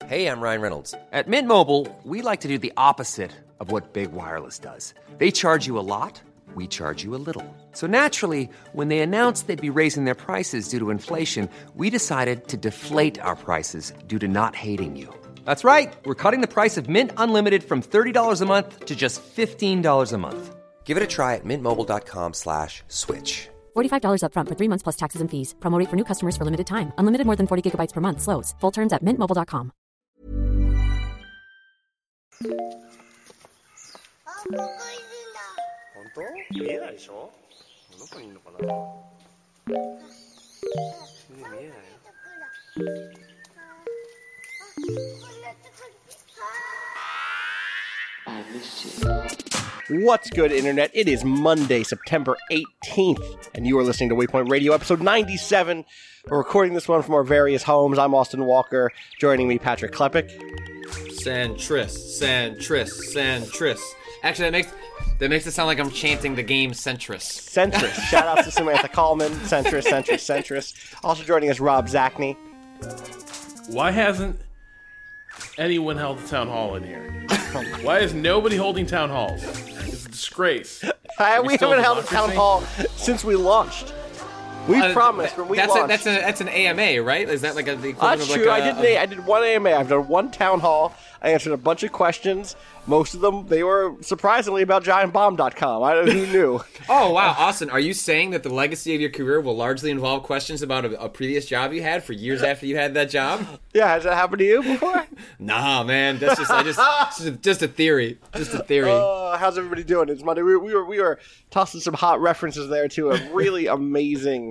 Hey, I'm Ryan Reynolds. At Mint Mobile, we like to do the opposite of what Big Wireless does. They charge you a lot, we charge you a little. So naturally, when they announced they'd be raising their prices due to inflation, we decided to deflate our prices due to not hating you. That's right. We're cutting the price of Mint Unlimited from $30 a month to just $15 a month. Give it a try at mintmobile.com/switch. $45 up front for 3 months plus taxes and fees. Promo rate for new customers for limited time. Unlimited more than 40 gigabytes per month. Slows full terms at mintmobile.com. 本当？見えないでしょ？どこにいるのかな？見えないよ。 What's good, Internet? It is Monday, September 18th, and you are listening to Waypoint Radio, episode 97. We're recording this one from our various homes. I'm Austin Walker. Joining me, Patrick Klepek. Centris. Actually, that makes it sound like I'm chanting the game Centris. Centris. Shout out to Samantha Coleman. Centris. Also joining us, Rob Zachney. Why hasn't anyone held a town hall in here? Why is nobody holding town halls? It's a disgrace. We haven't held a town hall since we launched. We promised when we launched. That's an AMA, right? Is that like the equivalent That's of true. like I did one AMA. I've done one town hall. I answered a bunch of questions. Most of them, they were surprisingly about GiantBomb.com. Who knew? Oh, wow. Austin, are you saying that the legacy of your career will largely involve questions about a previous job you had for years after you had that job? Yeah, has that happened to you before? Nah, man. That's just a theory. Just a theory. How's everybody doing? It's Monday. We were tossing some hot references there to a really amazing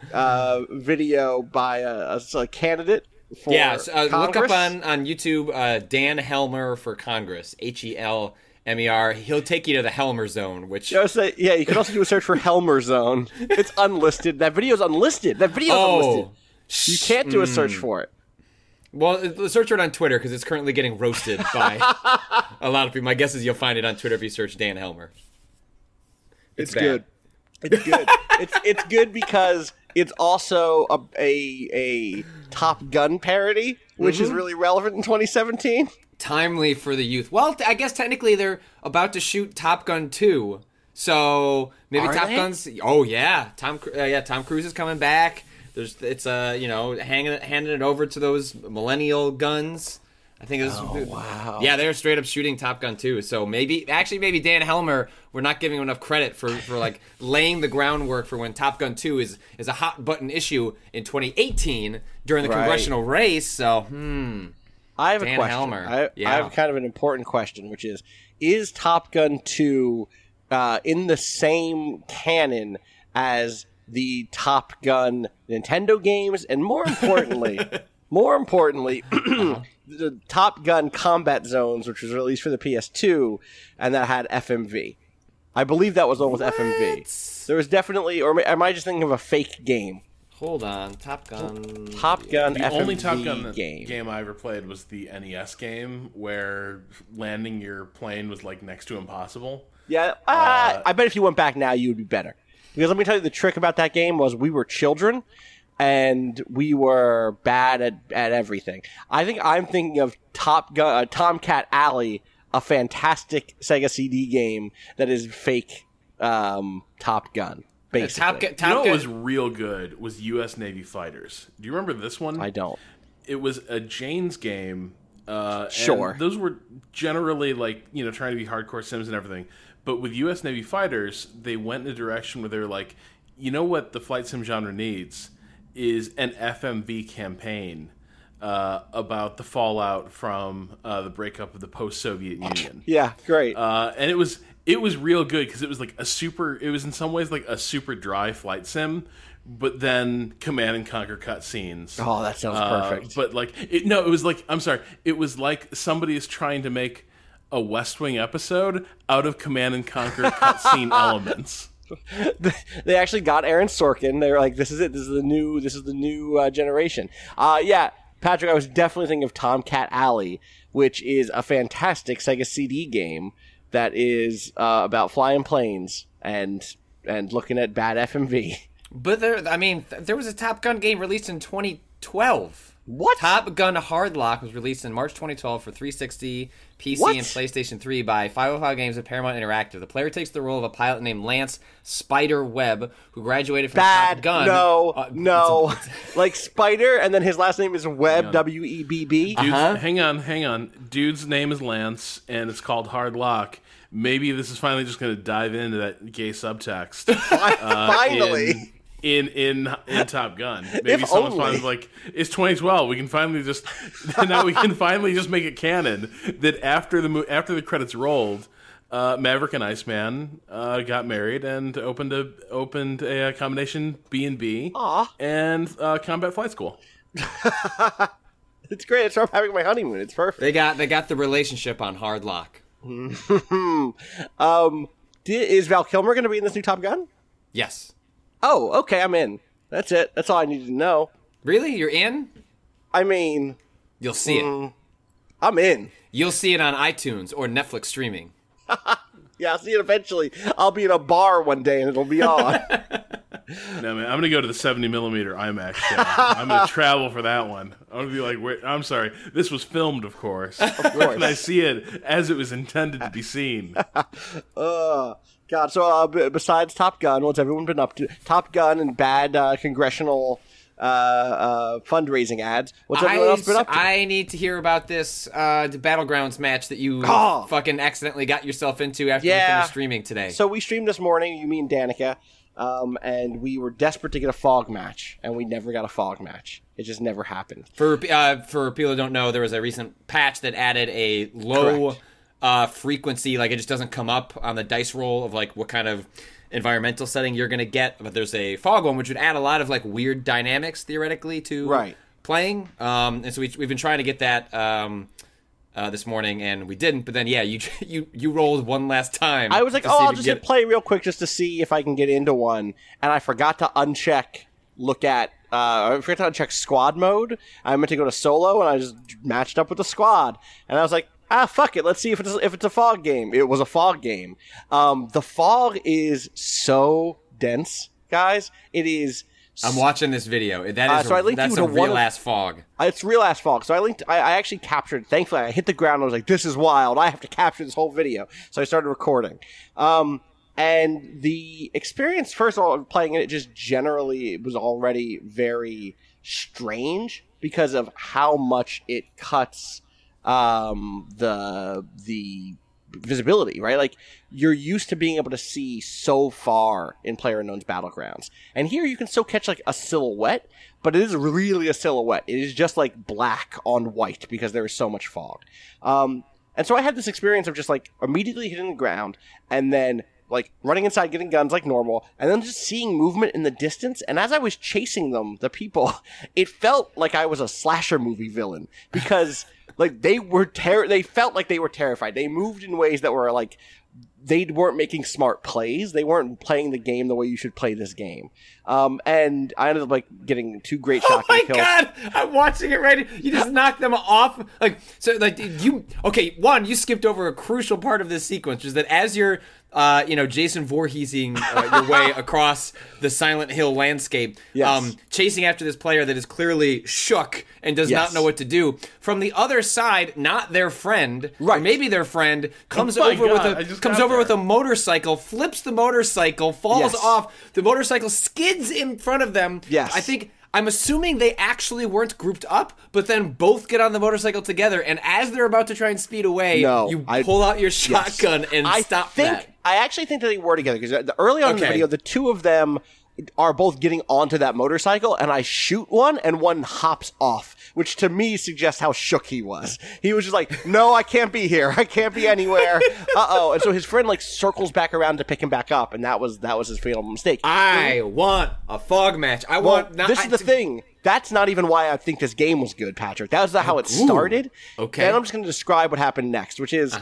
video by a candidate. Look up on YouTube Dan Helmer for Congress, HELMER. He'll take you to the Helmer Zone, which... you can also do a search for Helmer Zone. It's unlisted. That video's unlisted. Unlisted. You can't do a search for it. Well, search for it on Twitter, because it's currently getting roasted by a lot of people. My guess is you'll find it on Twitter if you search Dan Helmer. It's good. It's good. it's good because it's also a Top Gun parody, which is really relevant in 2017. Timely for the youth. Well, I guess technically they're about to shoot Top Gun 2. So maybe Gunn's... Oh, yeah. Tom Cruise is coming back. Handing it over to those millennial guns. I think it was... Oh, wow. Yeah, they're straight up shooting Top Gun 2. So maybe Dan Helmer, we're not giving him enough credit for like laying the groundwork for when Top Gun 2 is a hot button issue in 2018 during the congressional race. So, I have Dan a question. Helmer. I have kind of an important question, which is Top Gun 2 in the same canon as the Top Gun Nintendo games? And more importantly, the Top Gun Combat Zones, which was released for the PS2, and that had FMV. I believe that was the one with FMV. There was definitely, or am I just thinking of a fake game? Hold on, Top Gun The FMV only Top Gun game I ever played was the NES game, where landing your plane was like next to impossible. Yeah, I bet if you went back now, you would be better. Because let me tell you, the trick about that game was we were children, and we were bad at everything. I think I'm thinking of Tomcat Alley, a fantastic Sega CD game that is fake Top Gun. Basically. What was real good was U.S. Navy Fighters. Do you remember this one? I don't. It was a Jane's game. Sure. And those were generally trying to be hardcore sims and everything. But with U.S. Navy Fighters, they went in a direction where they were like, you know what the flight sim genre needs is an FMV campaign about the fallout from the breakup of the post-Soviet Union. Yeah, great. And it was real good because it was it was in some ways like a super dry flight sim, but then Command and Conquer cutscenes. Oh, that sounds perfect. But it was like somebody is trying to make a West Wing episode out of Command and Conquer cutscene elements. They actually got Aaron Sorkin. They were like, "This is it. This is the new generation." Yeah, Patrick, I was definitely thinking of Tomcat Alley, which is a fantastic Sega CD game that is about flying planes and looking at bad FMV. But there was a Top Gun game released in 2012. What? Top Gun Hard Lock was released in March 2012 for 360, PC, What? and PlayStation 3 by 505 Games and Paramount Interactive. The player takes the role of a pilot named Lance Spider Webb, who graduated from Top Gun. No. Like Spider, and then his last name is Webb, W-E-B-B. Hang on. Dude's name is Lance, and it's called Hard Lock. Maybe this is finally just going to dive into that gay subtext. Finally. In Top Gun. Maybe If someone's only. finally like, it's 2012. We can finally just make it canon that after the credits rolled, Maverick and Iceman got married and opened a combination B&B and combat flight school. It's great. It's I'm having my honeymoon. It's perfect. They got the relationship on Hard Lock. Is Val Kilmer going to be in this new Top Gun? Yes. Oh, okay, I'm in. That's it. That's all I needed to know. Really? You're in? I mean, You'll see it. I'm in. You'll see it on iTunes or Netflix streaming. Yeah, I'll see it eventually. I'll be in a bar one day and it'll be on. No, man, I'm going to go to the 70mm IMAX show. I'm going to travel for that one. I'm going to be like, wait, I'm sorry. This was filmed, of course. Of course. And I see it as it was intended to be seen. God, so besides Top Gun, what's everyone been up to? Top Gun and bad congressional fundraising ads. What's everyone else been up to? I need to hear about this the Battlegrounds match that you fucking accidentally got yourself into after you finished streaming today. So we streamed this morning, you mean Danica, and we were desperate to get a fog match, and we never got a fog match. It just never happened. For people who don't know, there was a recent patch that added a low frequency, like it just doesn't come up on the dice roll of like what kind of environmental setting you're going to get, but there's a fog one which would add a lot of like weird dynamics theoretically to playing, and so we've been trying to get that this morning and we didn't, but then you rolled one last time. I was like, I'll just hit play real quick just to see if I can get into one, and I forgot to uncheck squad mode. I meant to go to solo, and I just matched up with the squad, and I was like, fuck it, let's see if it's a fog game. It was a fog game. The fog is so dense, guys. It is. I'm watching this video. That's a real ass fog. It's real ass fog. So I actually captured. Thankfully, I hit the ground. And I was like, "This is wild. I have to capture this whole video." So I started recording. And the experience, first of all, of playing it, just generally it was already very strange because of how much it cuts the visibility, right? Like, you're used to being able to see so far in PlayerUnknown's Battlegrounds, and here you can still catch like a silhouette, but it is really a silhouette. It is just like black on white because there is so much fog. And so I had this experience of just like immediately hitting the ground and then like running inside, getting guns like normal, and then just seeing movement in the distance. And as I was chasing them, the people, it felt like I was a slasher movie villain because like they felt like they were terrified. They moved in ways that were like, they weren't making smart plays. They weren't playing the game the way you should play this game. And I ended up like getting 2 great shotgun kills. Oh my god! I'm watching it right. You just knocked them off. You skipped over a crucial part of this sequence, is that as you're Jason Voorheesing your way across the Silent Hill landscape, chasing after this player that is clearly shook and does not know what to do. From the other side, not their friend, or maybe their friend, comes over with a motorcycle, flips the motorcycle, falls off. The motorcycle skids in front of them. Yes. I'm assuming they actually weren't grouped up, but then both get on the motorcycle together, and as they're about to try and speed away, pull out your shotgun and stop that. I actually think that they were together, because early on in the video, the two of them are both getting onto that motorcycle, and I shoot one, and one hops off, which to me suggests how shook he was. He was just like, no, I can't be here. I can't be anywhere. Uh-oh. And so his friend like circles back around to pick him back up, and that was his fatal mistake. I want a fog match. This is the thing. That's not even why I think this game was good, Patrick. That was not how it started. Okay. And I'm just going to describe what happened next, which is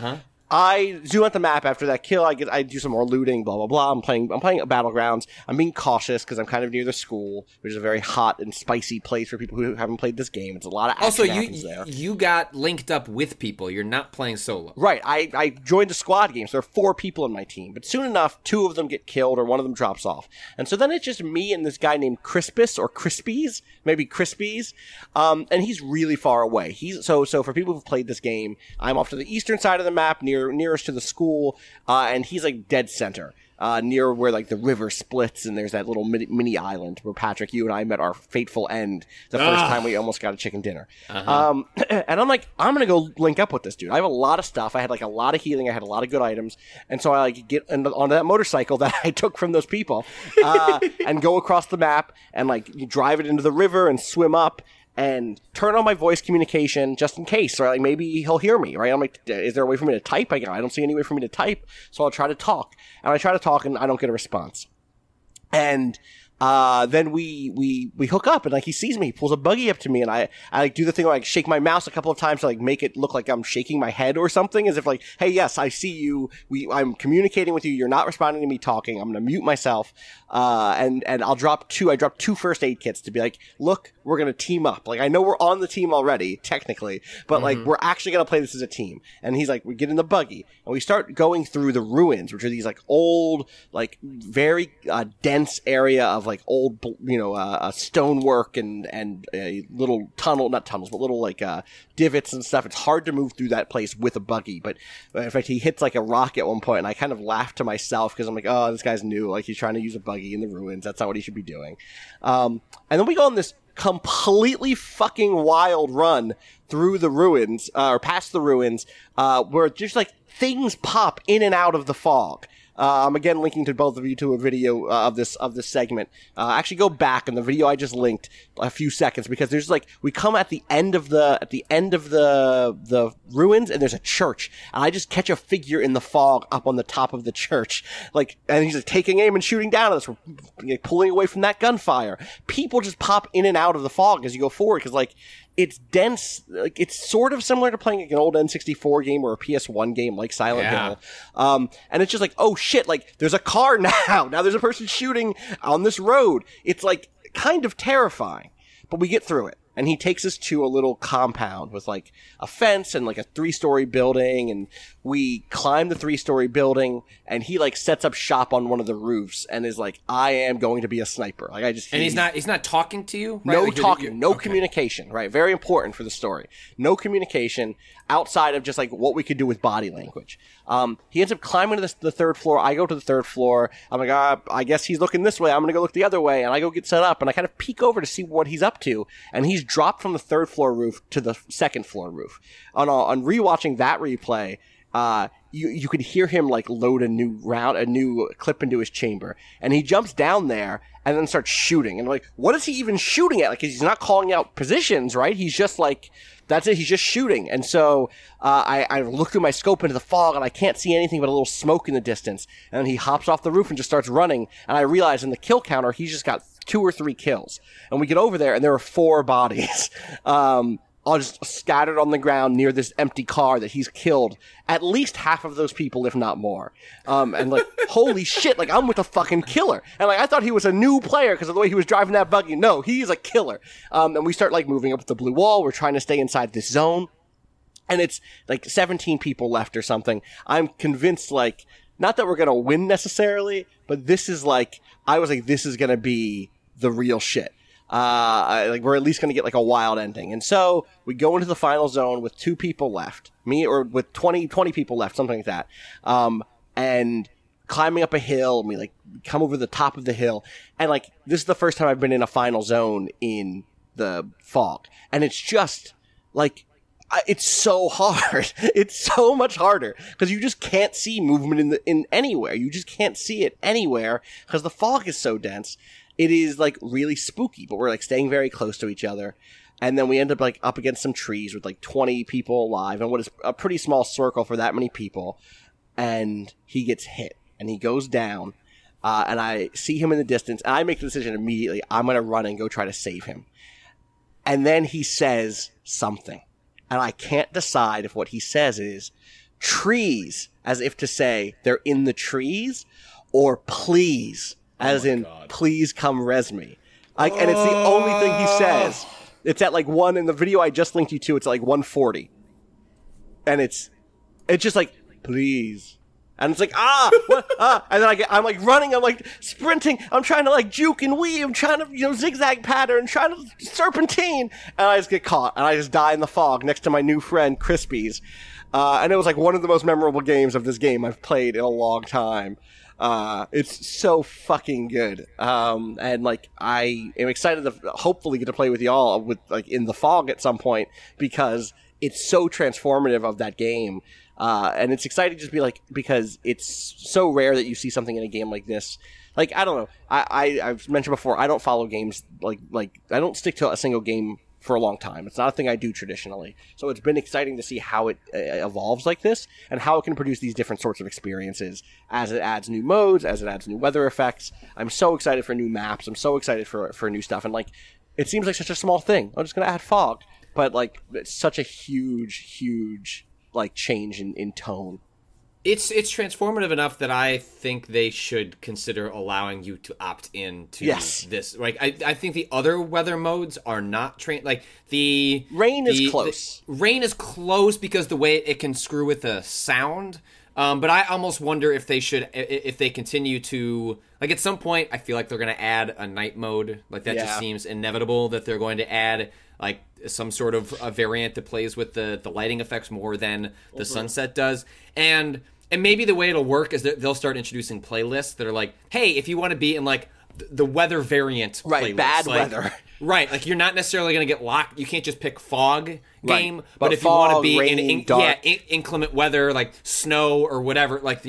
I zoom out the map after that kill. I do some more looting, blah blah blah. I'm playing Battlegrounds. I'm being cautious because I'm kind of near the school, which is a very hot and spicy place for people who haven't played this game. It's a lot of action happens there. You got linked up with people. You're not playing solo. Right. I joined a squad game, so there are 4 people in my team. But soon enough, 2 of them get killed or one of them drops off, and so then it's just me and this guy named Crispus or Crispies, maybe Crispies, and he's really far away. He's so for people who've played this game, I'm off to the eastern side of the map nearest to the school, and he's like dead center, near where like the river splits and there's that little mini island where Patrick, you and I met our fateful end the first time we almost got a chicken dinner. And I'm like, I'm gonna go link up with this dude. I have a lot of stuff. I had like a lot of healing. I had a lot of good items, and so I like get onto that motorcycle that I took from those people, and go across the map and like drive it into the river and swim up. And turn on my voice communication just in case, or like maybe he'll hear me, right? I'm like, is there a way for me to type? I don't see any way for me to type, so I'll try to talk. And I try to talk, and I don't get a response. And then we hook up, and like he sees me, he pulls a buggy up to me, and I like do the thing where I like, shake my mouse a couple of times to like make it look like I'm shaking my head or something, as if like, hey, yes, I see you. I'm communicating with you. You're not responding to me talking. I'm gonna mute myself. And I'll drop 2. I dropped 2 first aid kits to be like, look, we're gonna team up. Like I know we're on the team already, technically, but like we're actually gonna play this as a team. And he's like, we get in the buggy and we start going through the ruins, which are these like old, like very dense area of like old, stonework and little not tunnels, but little like divots and stuff. It's hard to move through that place with a buggy. But in fact, he hits like a rock at one point, and I kind of laughed to myself because I'm like, oh, this guy's new. Like he's trying to use a buggy in the ruins. That's not what he should be doing. And then we go on this completely fucking wild run through the ruins, or past the ruins, where just like things pop in and out of the fog. I'm again linking to both of you to a video of this segment. Actually, go back in the video I just linked a few seconds, because there's like we come at the end of the ruins, and there's a church, and I just catch a figure in the fog up on the top of the church, like, and he's like taking aim and shooting down at us. We're pulling away from that gunfire. People just pop in and out of the fog as you go forward, because like it's dense. Like it's sort of similar to playing like an old N64 game or a PS1 game like Silent Hill. And it's just like, oh shit, like there's a car now. Now there's a person shooting on this road. It's like kind of terrifying, but we get through it. And he takes us to a little compound with like a fence and like a 3-story building, and we climb the 3-story building, and he like sets up shop on one of the roofs and is like, I am going to be a sniper. Like he's not talking to you? Right? No like talking, no communication, right? Very important for the story. No communication outside of just like what we could do with body language. He ends up climbing to the 3rd floor. I go to the 3rd floor. I'm like, I guess he's looking this way. I'm going to go look the other way. And I go get set up, and I kind of peek over to see what he's up to. And he's dropped from the 3rd floor roof to the 2nd floor roof. On rewatching that replay, you could hear him like load a new clip into his chamber, and he jumps down there and then starts shooting. And like, what is he even shooting at? Like, he's not calling out positions, right? He's just like, that's it. He's just shooting. And so, I look through my scope into the fog, and I can't see anything but a little smoke in the distance. And then he hops off the roof and just starts running. And I realize in the kill counter, he's just got 2 or 3 kills. And we get over there, and there are 4 bodies. All just scattered on the ground near this empty car that he's killed at least half of those people, if not more. And like, holy shit, like I'm with a fucking killer. And like, I thought he was a new player because of the way he was driving that buggy. No, he's a killer. And we start like moving up the blue wall. We're trying to stay inside this zone. And it's like 17 people left or something. I'm convinced, like, not that we're going to win necessarily, but this is like, I was like, this is going to be the real shit. Like we're at least going to get like a wild ending. And so we go into the final zone with 2 people left, or with 20 people left, something like that. And climbing up a hill, and we like come over the top of the hill. And like, this is the first time I've been in a final zone in the fog. And it's just like, it's so hard. It's so much harder because you just can't see movement in anywhere. You just can't see it anywhere because the fog is so dense. It is like really spooky, but we're like staying very close to each other. And then we end up like up against some trees with like 20 people alive and what is a pretty small circle for that many people. And he gets hit and he goes down. And I see him in the distance, and I make the decision immediately. I'm going to run and go try to save him. And then he says something. And I can't decide if what he says is, trees, as if to say they're in the trees, or please, as in please come res me. And it's the only thing he says. It's at like one in the video I just linked you to. It's like 140, and it's just like please, and it's like and then I'm like running, I'm like sprinting, I'm trying to like juke and weave, I'm trying to zigzag pattern, trying to serpentine, and I just get caught, and I just die in the fog next to my new friend Crispies, and it was like one of the most memorable games of this game I've played in a long time. It's so fucking good. And like, I am excited to hopefully get to play with y'all with like in the fog at some point, because it's so transformative of that game. And it's exciting to just be like, because it's so rare that you see something in a game like this. Like, I don't know. I've mentioned before, I don't follow games like I don't stick to a single game for a long time. It's not a thing I do traditionally. So it's been exciting to see how it evolves like this, and how it can produce these different sorts of experiences as it adds new modes, as it adds new weather effects. I'm so excited for new maps. I'm so excited for new stuff. And like, it seems like such a small thing. I'm just going to add fog. But like, it's such a huge like change in tone. It's transformative enough that I think they should consider allowing you to opt in to this. Like, I think the other weather modes are not like the rain is close. Rain is close because the way it can screw with the sound. But I almost wonder if they should, if they continue to, like, at some point, I feel like they're going to add a night mode. Like, that just seems inevitable that they're going to add like some sort of a variant that plays with the lighting effects more than the sunset does. And maybe the way it'll work is that they'll start introducing playlists that are like, hey, if you want to be in like the weather variant playlist, bad like, weather. Right, like you're not necessarily going to get locked. You can't just pick fog game, right. But if fog, you want to be rain, inclement weather, like snow or whatever, like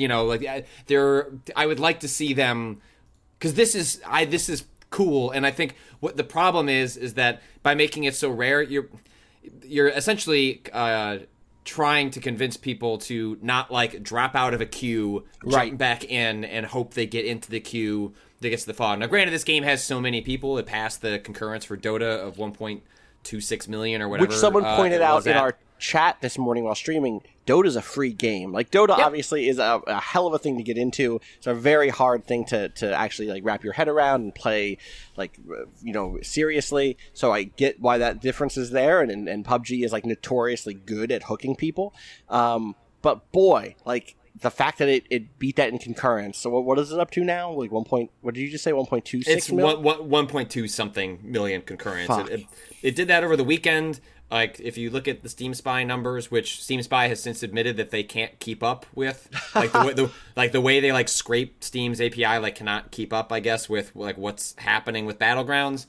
I would like to see them, because this is cool, and I think what the problem is that by making it so rare, you're essentially trying to convince people to not like drop out of a queue, jump back in, and hope they get into the queue that gets to the fog. Now, granted, this game has so many people; it passed the concurrence for Dota of 1.26 million or whatever. Which someone pointed out in our chat this morning while streaming. Dota's a free game. Like, Dota obviously is a hell of a thing to get into. It's a very hard thing to actually like wrap your head around and play, like, seriously. So I get why that difference is there, and PUBG is like notoriously good at hooking people. But boy, like, the fact that it beat that in concurrence. So what is it up to now? Like what did you just say? 1.26 It's million? 1.2 something million concurrence. It did that over the weekend. Like, if you look at the Steam Spy numbers, which Steam Spy has since admitted that they can't keep up with, like the way they like scrape Steam's API, like cannot keep up, I guess, with like what's happening with Battlegrounds.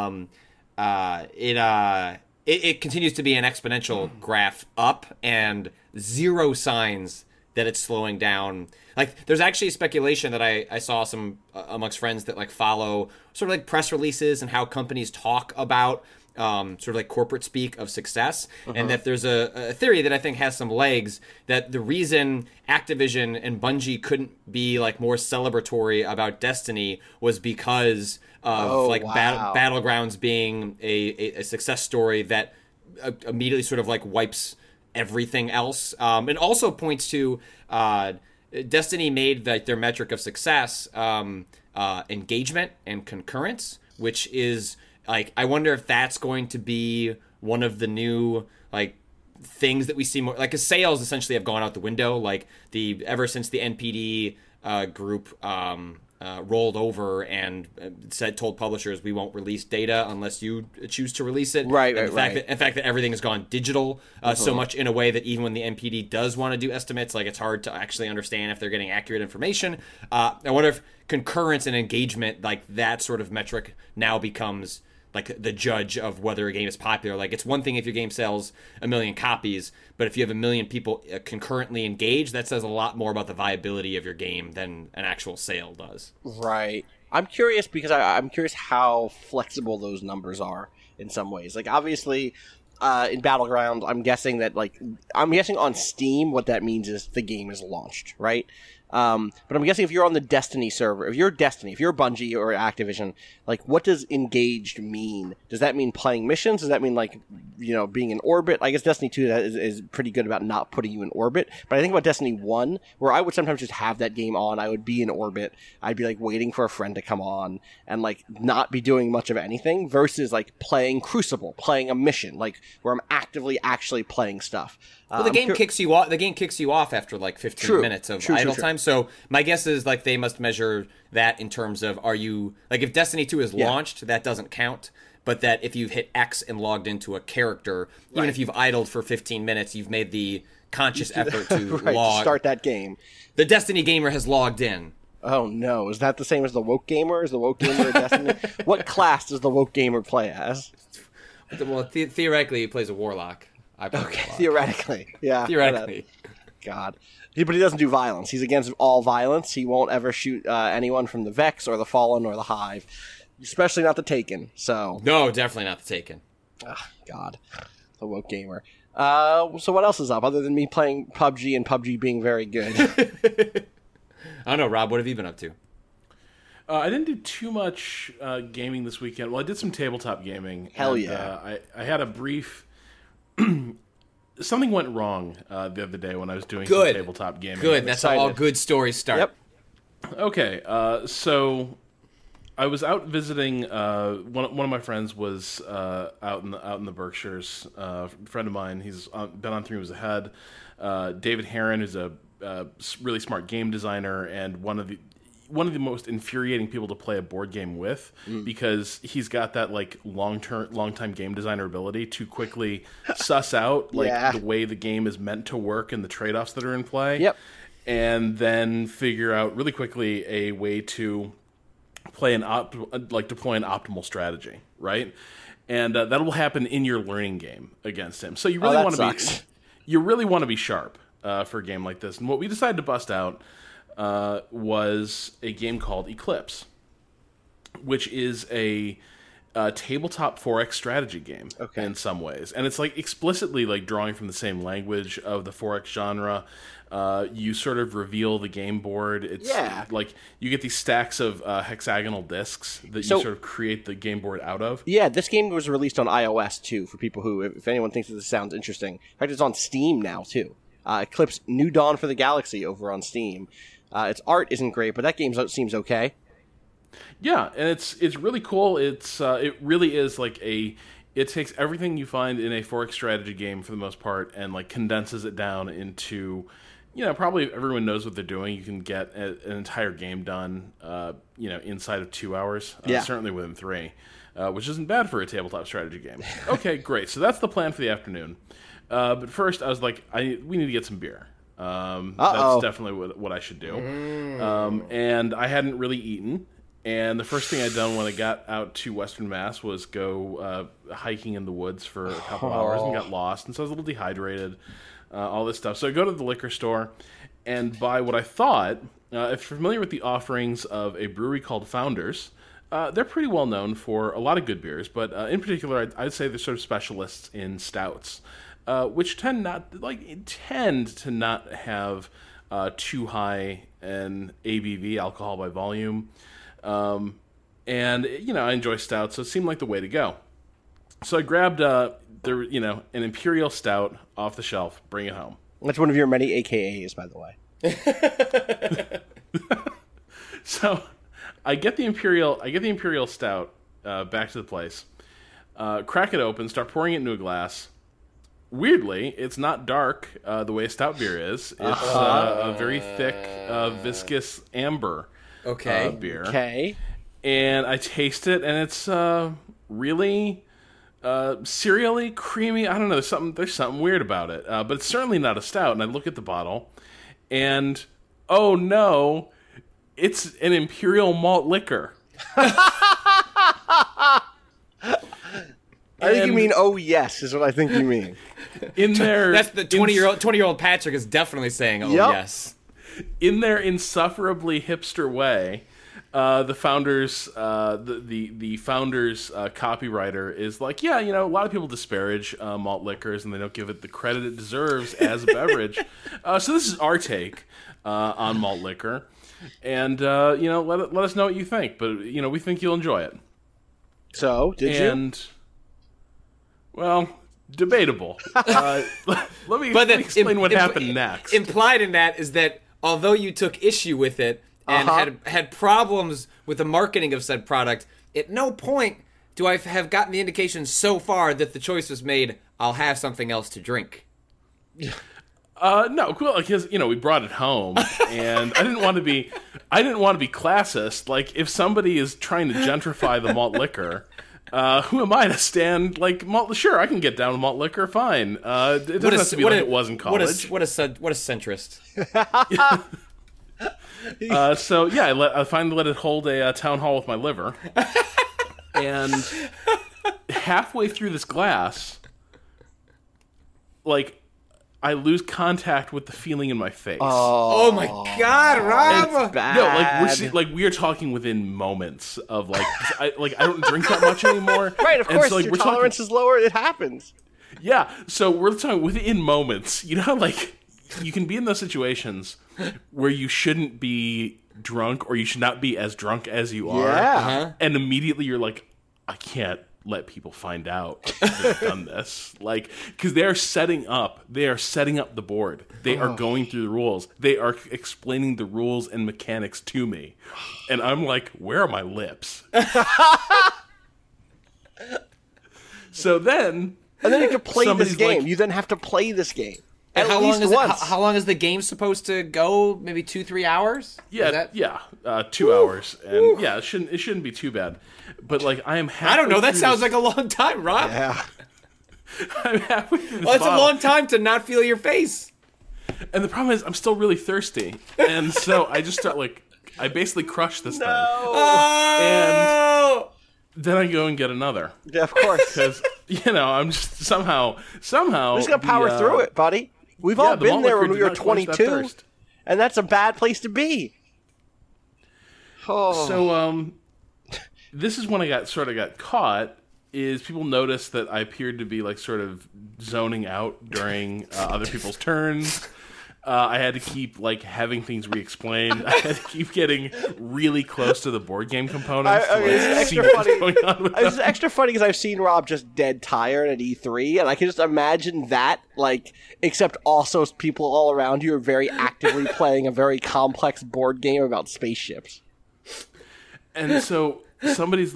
It continues to be an exponential graph up, and zero signs that it's slowing down. Like, there's actually speculation that I saw some amongst friends that like follow sort of like press releases and how companies talk about sort of like corporate speak of success, and that there's a theory that I think has some legs, that the reason Activision and Bungie couldn't be like more celebratory about Destiny was because of Battlegrounds being a success story that immediately sort of like wipes everything else, and also points to Destiny made their metric of success engagement and concurrence, which is like, I wonder if that's going to be one of the new like things that we see more, like, 'cause sales essentially have gone out the window, like ever since the NPD group rolled over and told publishers, we won't release data unless you choose to release it. Right. The fact that everything has gone digital so much in a way that even when the NPD does want to do estimates, like, it's hard to actually understand if they're getting accurate information. I wonder if concurrence and engagement, like that sort of metric, now becomes like the judge of whether a game is popular. Like, it's one thing if your game sells 1 million copies, but if you have 1 million people concurrently engaged, that says a lot more about the viability of your game than an actual sale does. Right. I'm curious because I'm curious how flexible those numbers are in some ways. Like, obviously, in Battleground, I'm guessing on Steam, what that means is the game is launched, right? But I'm guessing if you're on the Destiny server, if you're Bungie or Activision, like, what does engaged mean? Does that mean playing missions? Does that mean, like, being in orbit? I guess Destiny 2 is pretty good about not putting you in orbit. But I think about Destiny 1, where I would sometimes just have that game on. I would be in orbit. I'd be, like, waiting for a friend to come on and, like, not be doing much of anything versus, like, playing Crucible, playing a mission, like, where I'm actively actually playing stuff. Well, the game kicks you off. The game kicks you off after like 15 minutes of idle time. So my guess is like they must measure that in terms of are you like if Destiny 2 is launched, that doesn't count. But that if you've hit X and logged into a character, even if you've idled for 15 minutes, you've made the conscious effort to to start that game. The Destiny gamer has logged in. Oh no! Is that the same as the woke gamer? Is the woke gamer a Destiny? What class does the woke gamer play as? Well, theoretically, he plays a warlock. Okay, theoretically. Yeah. Theoretically. God. But he doesn't do violence. He's against all violence. He won't ever shoot anyone from the Vex or the Fallen or the Hive. Especially not the Taken, so... No, definitely not the Taken. Oh, God. The woke gamer. So what else is up, other than me playing PUBG and PUBG being very good? I don't know, Rob, what have you been up to? I didn't do too much gaming this weekend. Well, I did some tabletop gaming. Hell yeah. I had a brief... Something went wrong the other day when I was doing some tabletop gaming. Good, that's how all good stories start. Yep. Okay, so I was out visiting. One of my friends was out in the Berkshires. A friend of mine, he's been on 3 Moves Ahead. David Heron, who's a really smart game designer and one of the most infuriating people to play a board game with because he's got that like long time game designer ability to quickly suss out like the way the game is meant to work and the trade-offs that are in play. Yep. And then figure out really quickly a way to play deploy an optimal strategy, right? And that will happen in your learning game against him. So you really want to be sharp for a game like this. And what we decided to bust out was a game called Eclipse, which is a tabletop 4X strategy game in some ways. And it's like explicitly like drawing from the same language of the 4X genre. You sort of reveal the game board. It's like you get these stacks of hexagonal discs that you sort of create the game board out of. Yeah, this game was released on iOS too for people who, if anyone thinks that this sounds interesting. In fact, it's on Steam now too. Eclipse New Dawn for the Galaxy over on Steam. Its art isn't great, but that game seems okay. Yeah, and it's really cool. It really is like it takes everything you find in a 4X strategy game for the most part and like condenses it down into, probably everyone knows what they're doing. You can get an entire game done, inside of 2 hours. Certainly within 3, which isn't bad for a tabletop strategy game. Okay, great. So that's the plan for the afternoon. But first, I was like, we need to get some beer. That's definitely what I should do. And I hadn't really eaten. And the first thing I'd done when I got out to Western Mass was go hiking in the woods for a couple hours and got lost. And so I was a little dehydrated, all this stuff. So I go to the liquor store and buy what I thought, if you're familiar with the offerings of a brewery called Founders, they're pretty well known for a lot of good beers. But in particular, I'd say they're sort of specialists in stouts. Which tend to not have too high an ABV, alcohol by volume, and I enjoy stouts, so it seemed like the way to go. So I grabbed an imperial stout off the shelf, bring it home. That's one of your many AKAs, by the way. So I get the imperial stout back to the place, crack it open, start pouring it into a glass. Weirdly, it's not dark the way a stout beer is. It's a very thick, viscous amber beer. Okay. And I taste it, and it's really cereally, creamy. I don't know. There's something weird about it. But it's certainly not a stout. And I look at the bottle, and oh no, it's an imperial malt liquor. I think you mean, oh yes, is what I think you mean. In there, that's the 20-year-old Patrick is definitely saying, oh yes. In their insufferably hipster way, the founders, the founders copywriter is like, yeah, a lot of people disparage malt liquors and they don't give it the credit it deserves as a beverage. So this is our take on malt liquor, and let us know what you think. But we think you'll enjoy it. So did you? Well, debatable. Let me explain what happened next. Implied in that is that although you took issue with it and had problems with the marketing of said product, at no point do I have gotten the indication so far that the choice was made, I'll have something else to drink. No, cool, because we brought it home, and I didn't want to be classist. Like, if somebody is trying to gentrify the malt liquor, who am I to stand like malt? Sure, I can get down with malt liquor. Fine. It doesn't have to be like it was in college. What a centrist. So yeah, I finally let it hold a town hall with my liver, and halfway through this glass, like, I lose contact with the feeling in my face. Oh my God, Rob! It's bad. No, we are talking within moments of I don't drink that much anymore. Right, of course, so, your tolerance is lower. It happens. Yeah, so we're talking within moments. You know how you can be in those situations where you shouldn't be drunk, or you should not be as drunk as you are. Yeah, and immediately you're like, I can't let people find out that I've done this, because they are setting up the board. They are going through the rules. They are explaining the rules and mechanics to me, and I'm like, where are my lips? So then, and then you have to play this game. You then have to play this game. And how long is the game supposed to go? Maybe 2-3 hours? Yeah, 2 hours, and yeah, it shouldn't be too bad. But I am happy. I don't know. That sounds like a long time, Rob. Yeah. I'm happy. Well, it's a long time to not feel your face. And the problem is, I'm still really thirsty, and so I just start I basically crush this thing. And then I go and get another. Yeah, of course. Because I'm just somehow. We're just gonna power through it, buddy. We've all been there when we were 22, and that's a bad place to be. Oh. So, this is when I got caught. Is people noticed that I appeared to be sort of zoning out during other people's turns. I had to keep having things re-explained. I had to keep getting really close to the board game components to see what's going on with them. It's extra funny because I've seen Rob just dead tired at E3, and I can just imagine that, except also people all around you are very actively playing a very complex board game about spaceships. And so somebody's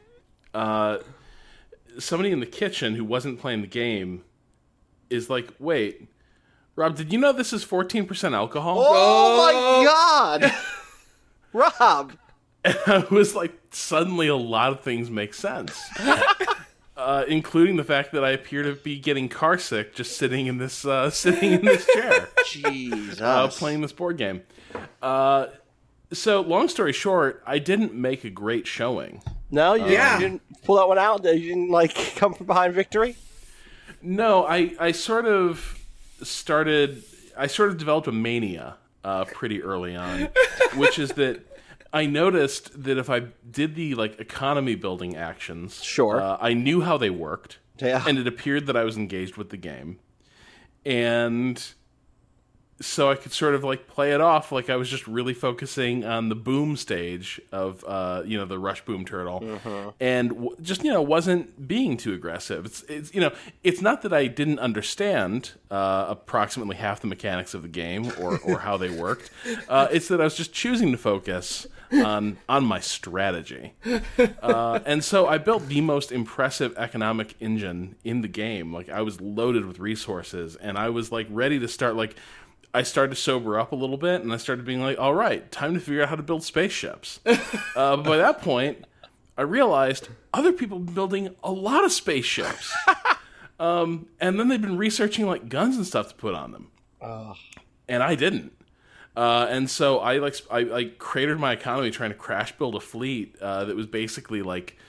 somebody in the kitchen who wasn't playing the game is like, wait, Rob, did you know this is 14% alcohol? Oh my God! Rob! And I was suddenly a lot of things make sense. Including the fact that I appear to be getting car sick just sitting in this chair. Jesus. Playing this board game. So, long story short, I didn't make a great showing. No? You didn't pull that one out? You didn't, come from behind victory? No, I sort of developed a mania pretty early on, which is that I noticed that if I did the economy building actions, sure, I knew how they worked, yeah, and it appeared that I was engaged with the game, and so I could sort of play it off like I was just really focusing on the boom stage of the Rush Boom Turtle, and just wasn't being too aggressive. It's not that I didn't understand approximately half the mechanics of the game or how they worked. It's that I was just choosing to focus on my strategy, and so I built the most impressive economic engine in the game. I was loaded with resources, and I was ready to start I started to sober up a little bit, and I started being all right, time to figure out how to build spaceships. But by that point, I realized other people have been building a lot of spaceships. And then they've been researching guns and stuff to put on them. And I didn't. And so I cratered my economy trying to crash build a fleet that was basically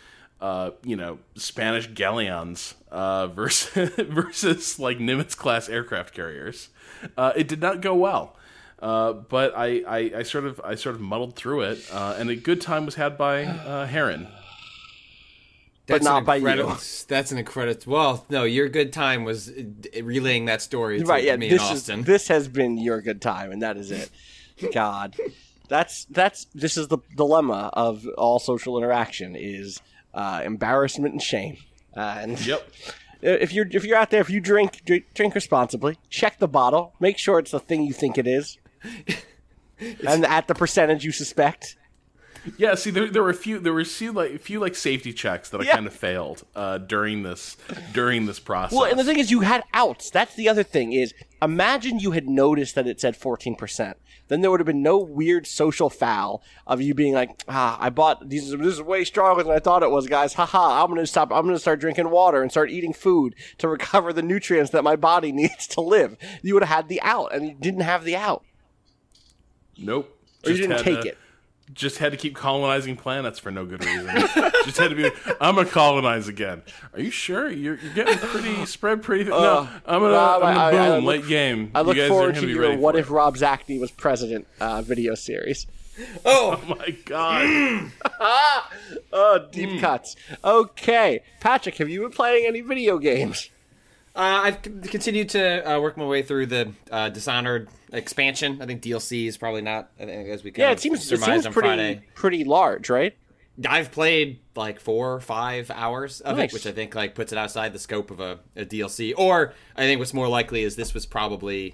Spanish galleons versus Nimitz class aircraft carriers. It did not go well. But I sort of muddled through it, and a good time was had by Heron. But not by you. That's an incredible. Well, no, your good time was relaying that story to me and Austin. This has been your good time, and that is it. God, this is the dilemma of all social interaction: is embarrassment and shame. And yep. If you're out there, if you drink responsibly, check the bottle, make sure it's the thing you think it is, and at the percentage you suspect. Yeah, see, there were a few safety checks that I kind of failed during this process. Well, and the thing is, you had outs. That's the other thing is, imagine you had noticed that it said 14%. Then there would have been no weird social foul of you being like, I bought these. This is way stronger than I thought it was, guys. Haha! I'm gonna start drinking water and start eating food to recover the nutrients that my body needs to live. You would have had the out, and you didn't have the out. Nope. Or you didn't take it. Just had to keep colonizing planets for no good reason. Just had to be. I'm gonna colonize again. Are you sure? You're getting spread pretty. No, I'm gonna boom late game. I look you guys forward are to gonna be your ready "What for if Rob Zacny was president" video series. Oh my god! Deep cuts. Okay, Patrick, have you been playing any video games? I've continued to work my way through the Dishonored expansion. I think DLC is probably not, as we kind of surmised on Friday. Pretty large, right? I've played like 4 or 5 hours of Nice. it, which I think like puts it outside the scope of a DLC. Or I think what's more likely is this was probably...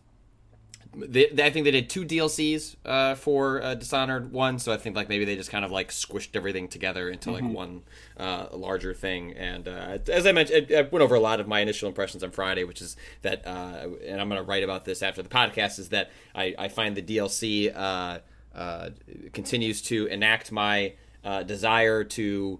I think they did 2 DLCs for Dishonored 1, so I think like maybe they just kind of like squished everything together into like one larger thing. And as I mentioned, I went over a lot of my initial impressions on Friday, which is that, and I'm going to write about this after the podcast, is that I find the DLC continues to enact my desire to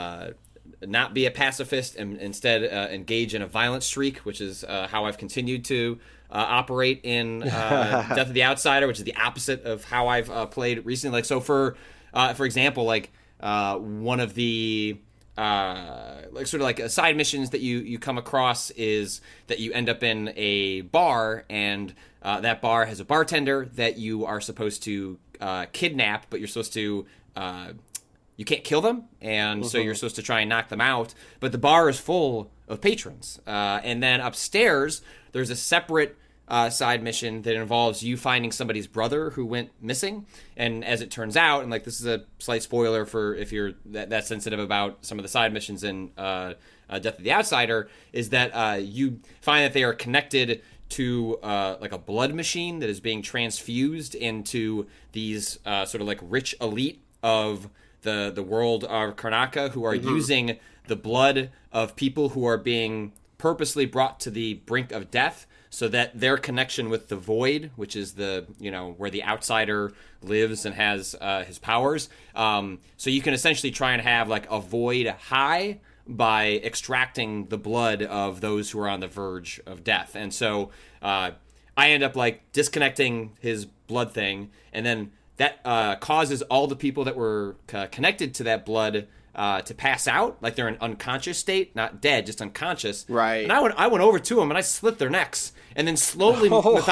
not be a pacifist and instead engage in a violent streak, which is how I've continued to operate in Death of the Outsider, which is the opposite of how I've played recently. Like, so for example, like one of the like sort of like side missions that you come across is that you end up in a bar, and that bar has a bartender that you are supposed to kidnap, but you're supposed to you can't kill them, and so you're supposed to try and knock them out. But the bar is full of patrons, and then upstairs there's a separate side mission that involves you finding somebody's brother who went missing. And as it turns out, and like this is a slight spoiler for if you're that sensitive about some of the side missions in Death of the Outsider, is that you find that they are connected to like a blood machine that is being transfused into these sort of like rich elite of the world of Karnaka, who are using the blood of people who are being purposely brought to the brink of death, so that their connection with the void, which is the, where the outsider lives and has his powers. So you can essentially try and have like a void high by extracting the blood of those who are on the verge of death. And so I end up like disconnecting his blood thing, and then that causes all the people that were connected to that blood to pass out, like they're in unconscious state, not dead, just unconscious. Right. And I went over to them and I slit their necks, and then slowly,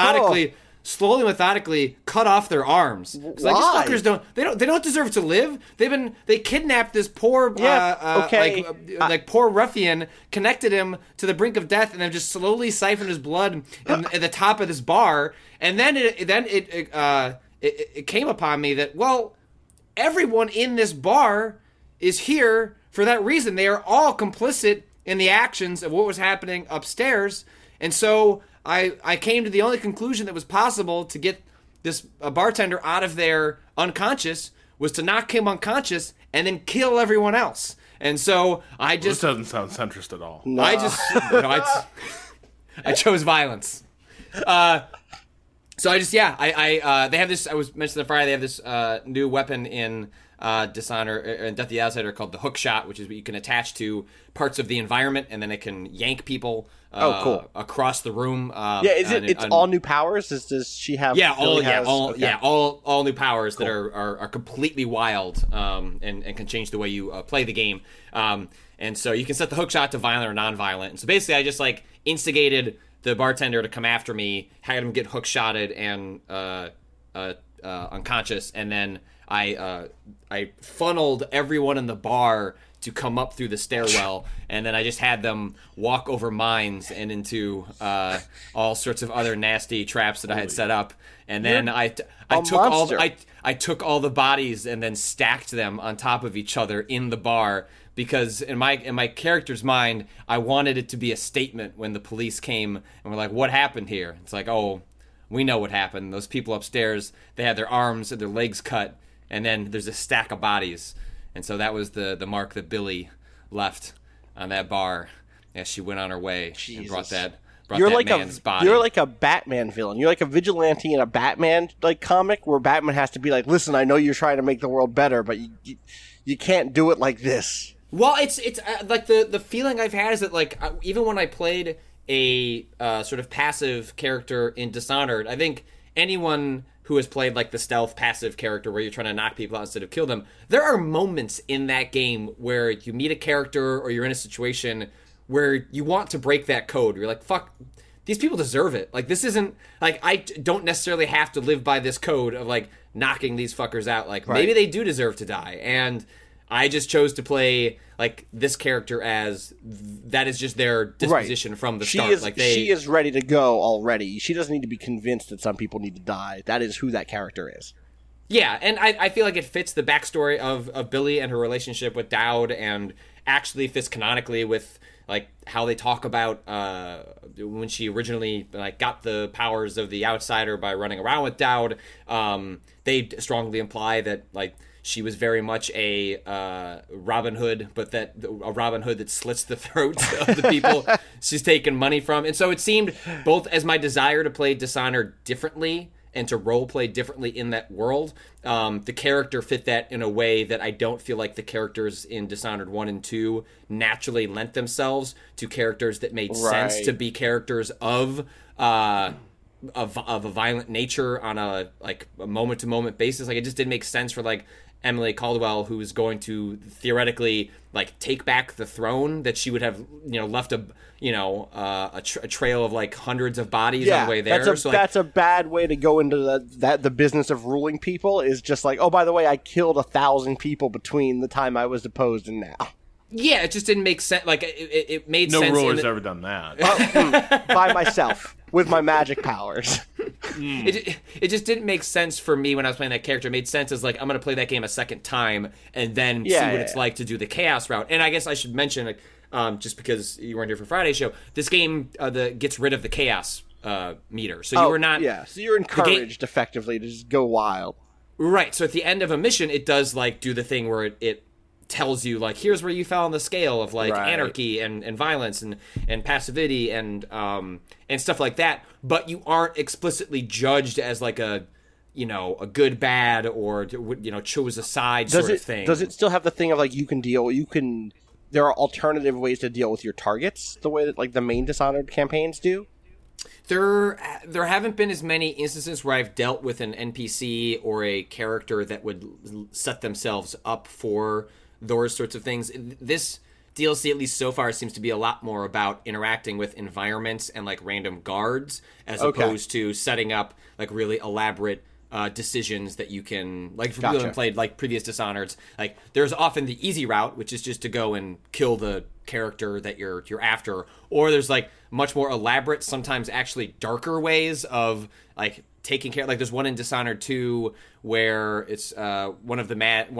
methodically cut off their arms. Like, these fuckers don't deserve to live. They kidnapped this poor poor ruffian, connected him to the brink of death, and then just slowly siphoned his blood at the top of this bar. And then it came upon me that, well, everyone in this bar is here for that reason. They are all complicit in the actions of what was happening upstairs. And so I came to the only conclusion that was possible to get this bartender out of there unconscious was to knock him unconscious and then kill everyone else. And so I just... This doesn't sound centrist at all. No. I chose violence. So I just, they have this, I was mentioning on Friday, they have this new weapon in Dishonor and Death of the Outsider called the hook shot, which is what you can attach to parts of the environment, and then it can yank people cool. across the room. It's all new powers? Does she have... all new powers that are completely wild and can change the way you play the game. And so you can set the hook shot to violent or non-violent. And so basically I just like instigated the bartender to come after me, had him get hook-shotted and unconscious, and then I funneled everyone in the bar to come up through the stairwell, and then I just had them walk over mines and into all sorts of other nasty traps that I had set up, and then I took all the bodies and then stacked them on top of each other in the bar, because in my character's mind, I wanted it to be a statement when the police came and were like, "What happened here?" It's like, "Oh, we know what happened. Those people upstairs, they had their arms and their legs cut, and then there's a stack of bodies." And so that was the mark that Billy left on that bar as she went on her way and brought that man's body. You're like a Batman villain. You're like a vigilante in a Batman comic where Batman has to be like, "Listen, I know you're trying to make the world better, but you can't do it like this." Well, it's like the feeling I've had is that like even when I played a sort of passive character in Dishonored, I think anyone who has played like the stealth passive character where you're trying to knock people out instead of kill them, there are moments in that game where you meet a character or you're in a situation where you want to break that code. You're like, fuck, these people deserve it. Like, this isn't like, I don't necessarily have to live by this code of like knocking these fuckers out. Like, maybe they do deserve to die. And I just chose to play like this character as that is just their disposition from the start. She is ready to go already. She doesn't need to be convinced that some people need to die. That is who that character is. Yeah, and I feel like it fits the backstory of Billy and her relationship with Dowd, and actually fits canonically with like how they talk about when she originally like got the powers of the Outsider by running around with Dowd. They strongly imply that like she was very much a Robin Hood, but a Robin Hood that slits the throats of the people she's taken money from. And so it seemed both as my desire to play Dishonored differently and to role play differently in that world, the character fit that in a way that I don't feel like the characters in Dishonored 1 and 2 naturally lent themselves to characters that made sense to be characters of a violent nature on a moment to moment basis. Like, it just didn't make sense for like Emily Caldwell, who is going to theoretically like take back the throne that she would have, left a trail of like hundreds of bodies on the way there. That's a bad way to go into the business of ruling people. Is just like, oh, by the way, I killed 1,000 people between the time I was deposed and now. Yeah, it just didn't make sense. Like it made sense. No ruler's ever done that. By myself with my magic powers. It just didn't make sense for me when I was playing that character. It made sense as like, I'm going to play that game a second time and then see what it's like to do the chaos route. And I guess I should mention, like, just because you weren't here for Friday's show, this game gets rid of the chaos meter. So you were not... Yeah, so you're encouraged effectively to just go wild. Right, so at the end of a mission, it does like do the thing where it tells you like, here's where you fell on the scale of like anarchy and violence and passivity and stuff like that, but you aren't explicitly judged as like a good bad or chose a side sort of thing. Does it still have the thing of like there are alternative ways to deal with your targets the way that like the main Dishonored campaigns do? There haven't been as many instances where I've dealt with an NPC or a character that would set themselves up for those sorts of things. This DLC, at least so far, seems to be a lot more about interacting with environments and like random guards as opposed to setting up like really elaborate decisions that you can, like, for people who haven't played like previous Dishonoreds, like there's often the easy route, which is just to go and kill the character that you're after, or there's like much more elaborate, sometimes actually darker ways of like taking care. Like there's one in Dishonored 2 where it's one of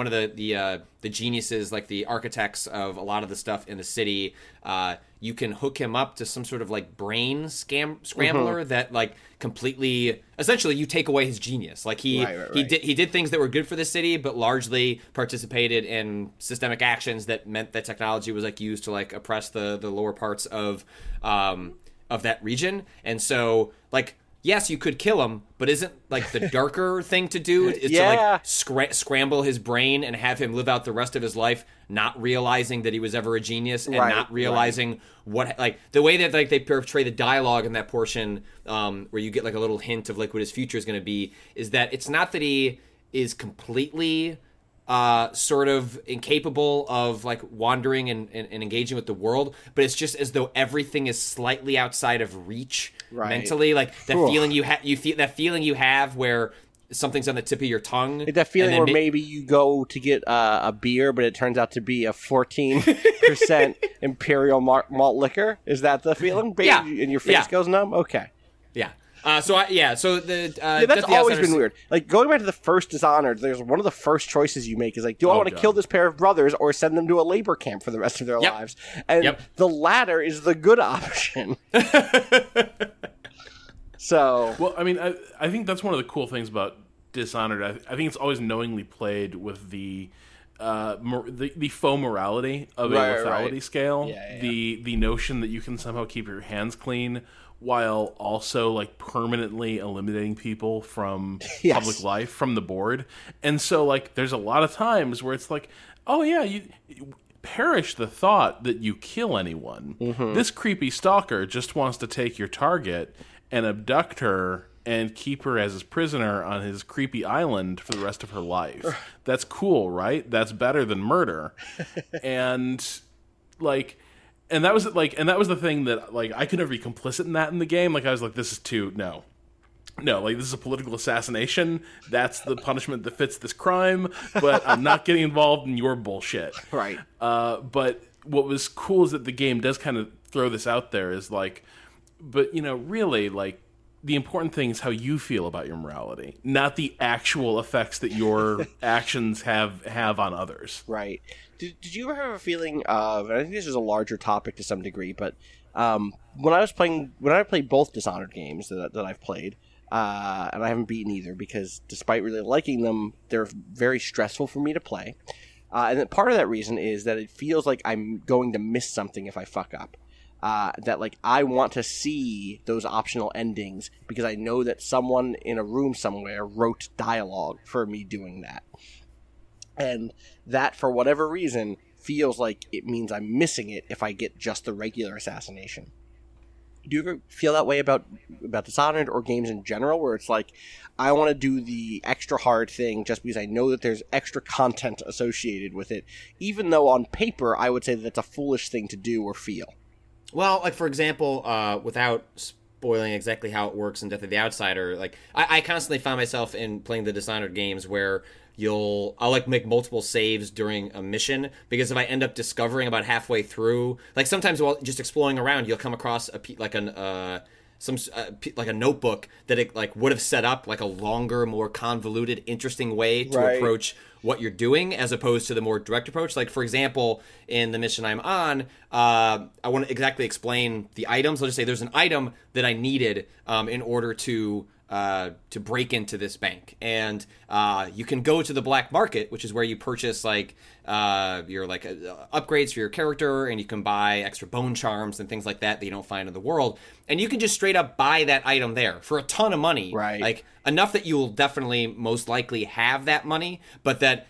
the geniuses, like the architects of a lot of the stuff in the city. You can hook him up to some sort of like brain scrambler that like completely, essentially, you take away his genius. Like he did things that were good for the city, but largely participated in systemic actions that meant that technology was like used to like oppress the lower parts of that region. And so like, yes, you could kill him, but isn't like the darker thing to do is to like scramble his brain and have him live out the rest of his life not realizing that he was ever a genius and not realizing what, like the way that like they portray the dialogue in that portion where you get like a little hint of like what his future is going to be, is that it's not that he is completely sort of incapable of like wandering and engaging with the world, but it's just as though everything is slightly outside of reach mentally. Like that feeling you feel that feeling you have where something's on the tip of your tongue. That feeling where maybe you go to get a beer, but it turns out to be a 14% imperial malt liquor. Is that the feeling? Yeah. And your face goes numb? Okay. Yeah. So that's always been weird. Like, going back to the first Dishonored, there's one of the first choices you make is like, do I want to kill this pair of brothers or send them to a labor camp for the rest of their lives? And the latter is the good option. So, well, I mean, I think that's one of the cool things about Dishonored. I think it's always knowingly played with the faux morality of a lethality scale. Yeah. The notion that you can somehow keep your hands clean while also like permanently eliminating people from public life, from the board. And so like there's a lot of times where it's like, oh yeah, you perish the thought that you kill anyone. Mm-hmm. This creepy stalker just wants to take your target and abduct her and keep her as his prisoner on his creepy island for the rest of her life. That's cool, right? That's better than murder. And like, and that was the thing that like I could never be complicit in that in the game. Like I was like, this is too no, like this is a political assassination. That's the punishment that fits this crime. But I'm not getting involved in your bullshit. Right. But what was cool is that the game does kind of throw this out there is like, but you know, really like the important thing is how you feel about your morality, not the actual effects that your actions have on others. Right. Did you ever have a feeling of, and I think this is a larger topic to some degree, but when I played both Dishonored games that I've played, and I haven't beaten either because despite really liking them, they're very stressful for me to play. And then part of that reason is that it feels like I'm going to miss something if I fuck up. That like I want to see those optional endings because I know that someone in a room somewhere wrote dialogue for me doing that. And that, for whatever reason, feels like it means I'm missing it if I get just the regular assassination. Do you ever feel that way about Dishonored or games in general, where it's like, I want to do the extra hard thing just because I know that there's extra content associated with it, even though on paper I would say that that's a foolish thing to do or feel? Well, like, for example, without spoiling exactly how it works in Death of the Outsider, like, I constantly find myself in playing the Dishonored games where I'll like make multiple saves during a mission, because if I end up discovering about halfway through, like sometimes while just exploring around, you'll come across a notebook that it like would have set up like a longer, more convoluted, interesting way to approach what you're doing as opposed to the more direct approach. Like, for example, in the mission I'm on, I want to exactly explain the items. I'll just say there's an item that I needed in order to break into this bank, and you can go to the black market, which is where you purchase like your like upgrades for your character, and you can buy extra bone charms and things like that you don't find in the world, and you can just straight up buy that item there for a ton of money, like enough that you will definitely most likely have that money, but that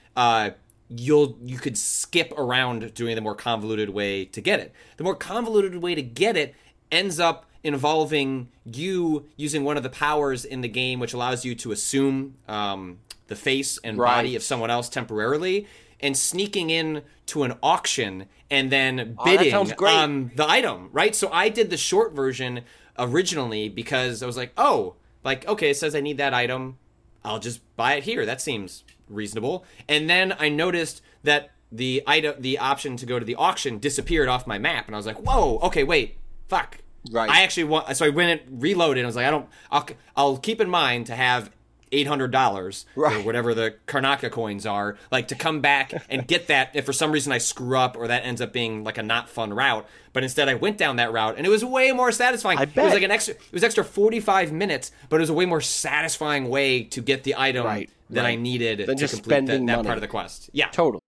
you could skip around doing the more convoluted way to get it. The more convoluted way to get it ends up involving you using one of the powers in the game, which allows you to assume the face and body of someone else temporarily, and sneaking in to an auction and then bidding on the item, right? So I did the short version originally because I was like, okay, it says I need that item. I'll just buy it here. That seems reasonable. And then I noticed that the option to go to the auction disappeared off my map, and I was like, whoa, okay, wait, fuck. Right. I actually so I went and reloaded, and I was like, I'll keep in mind to have $800 or whatever the Karnaka coins are, like to come back and get that if for some reason I screw up or that ends up being like a not fun route. But instead I went down that route, and it was way more satisfying. I bet. It was extra 45 minutes, but it was a way more satisfying way to get the item that I needed to complete that part of the quest. Yeah. Totally.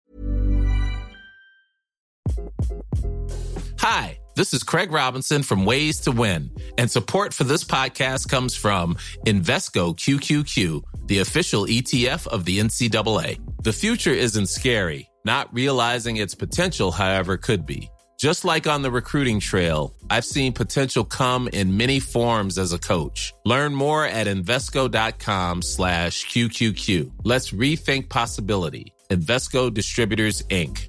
Hi, this is Craig Robinson from Ways to Win, and support for this podcast comes from Invesco QQQ, the official ETF of the NCAA. The future isn't scary. Not realizing its potential, however, could be. Just like on the recruiting trail, I've seen potential come in many forms as a coach. Learn more at Invesco.com/QQQ. Let's rethink possibility. Invesco Distributors, Inc.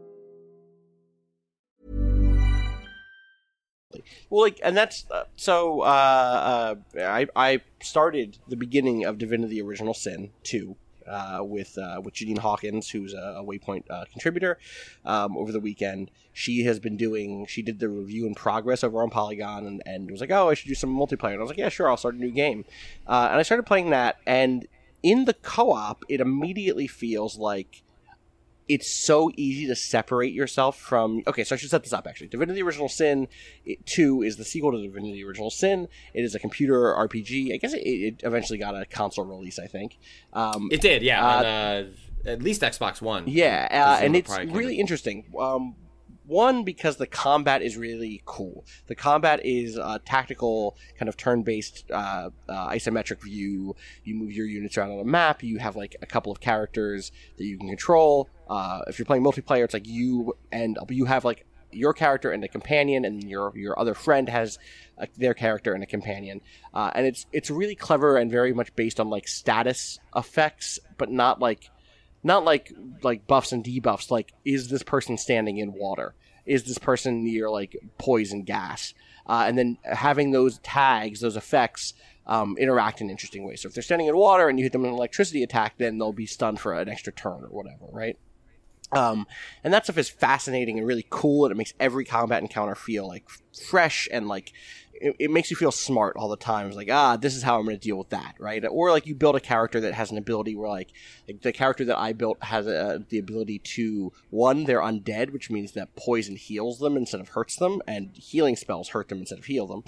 Well, like, and that's I started the beginning of Divinity: Original Sin 2 with Janine Hawkins, who's a Waypoint contributor. Over the weekend, she did the review in progress over on Polygon, and was like, oh, I should do some multiplayer. And I was like, yeah, sure, I'll start a new game. And I started playing that, and in the co-op, it immediately feels like it's so easy to separate yourself from... Okay, so I should set this up, actually. Divinity Original Sin 2 is the sequel to Divinity Original Sin. It is a computer RPG. I guess it eventually got a console release, I think. It did, yeah. At least Xbox One. Yeah, and it's really interesting. One, because the combat is really cool. The combat is a tactical, kind of turn-based isometric view. You move your units around on a map. You have like a couple of characters that you can control. If you're playing multiplayer, it's like you have like your character and a companion, and your other friend has their character and a companion. And it's really clever and very much based on like status effects, but not like buffs and debuffs. Like, is this person standing in water? Is this person near like poison gas? And then having those tags, those effects, interact in interesting ways. So if they're standing in water and you hit them with an electricity attack, then they'll be stunned for an extra turn or whatever, right? And that stuff is fascinating and really cool, and it makes every combat encounter feel like fresh, and like it makes you feel smart all the time. It's like, this is how I'm going to deal with that, right? Or like you build a character that has an ability where like the character that I built has the ability to, one, they're undead, which means that poison heals them instead of hurts them, and healing spells hurt them instead of heal them.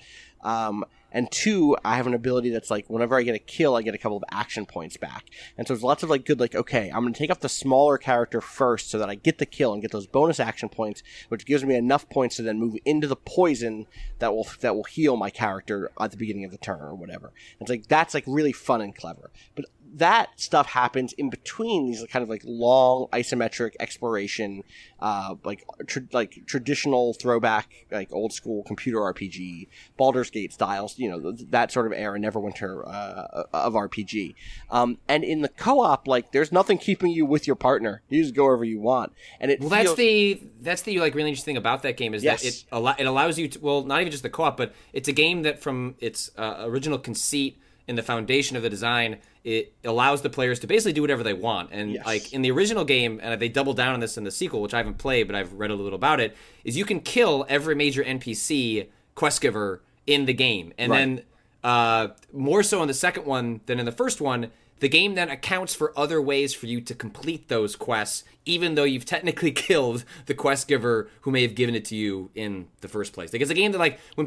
And two, I have an ability that's like, whenever I get a kill, I get a couple of action points back. And so there's lots of like good, like, okay, I'm going to take off the smaller character first so that I get the kill and get those bonus action points, which gives me enough points to then move into the poison that will heal my character at the beginning of the turn or whatever. It's like, that's like really fun and clever. But that stuff happens in between these kind of like long isometric exploration, like traditional throwback, like old school computer RPG, Baldur's Gate styles, that sort of era, Neverwinter of RPG. And in the co-op, like, there's nothing keeping you with your partner. You just go wherever you want. And that's the like really interesting thing about that game is that it allows you to, well, not even just the co-op, but it's a game that from its original conceit and the foundation of the design, it allows the players to basically do whatever they want. And like in the original game, and they double down on this in the sequel, which I haven't played, but I've read a little about it, is you can kill every major NPC quest giver in the game. And then more so in the second one than in the first one, the game then accounts for other ways for you to complete those quests, even though you've technically killed the quest giver who may have given it to you in the first place. Like, it's a game that, like, when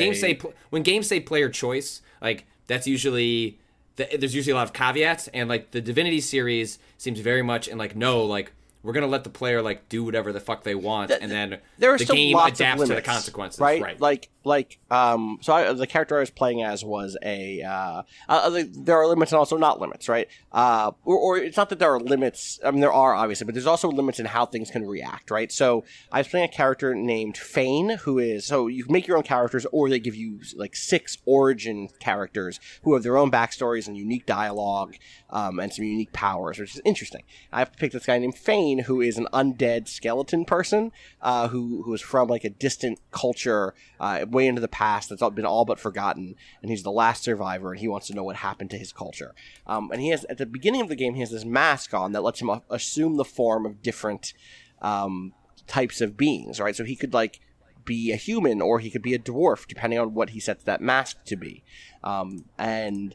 games say player choice, like, that's usually there's usually a lot of caveats, and like the Divinity series seems very much in like, no, like, we're gonna let the player like do whatever the fuck they want, and then the game adapts to the consequences, right? So the character I was playing as was there are limits and also not limits, right? Or it's not that there are limits. I mean, there are obviously, but there's also limits in how things can react, right? So I was playing a character named Fane, so you can make your own characters, or they give you like 6 origin characters who have their own backstories and unique dialogue, and some unique powers, which is interesting. I have to pick this guy named Fane, who is an undead skeleton person, who is from like a distant culture, way into the past that's been all but forgotten, and he's the last survivor, and he wants to know what happened to his culture. And he has, at the beginning of the game, he has this mask on that lets him assume the form of different types of beings, right? So he could like be a human, or he could be a dwarf, depending on what he sets that mask to be. And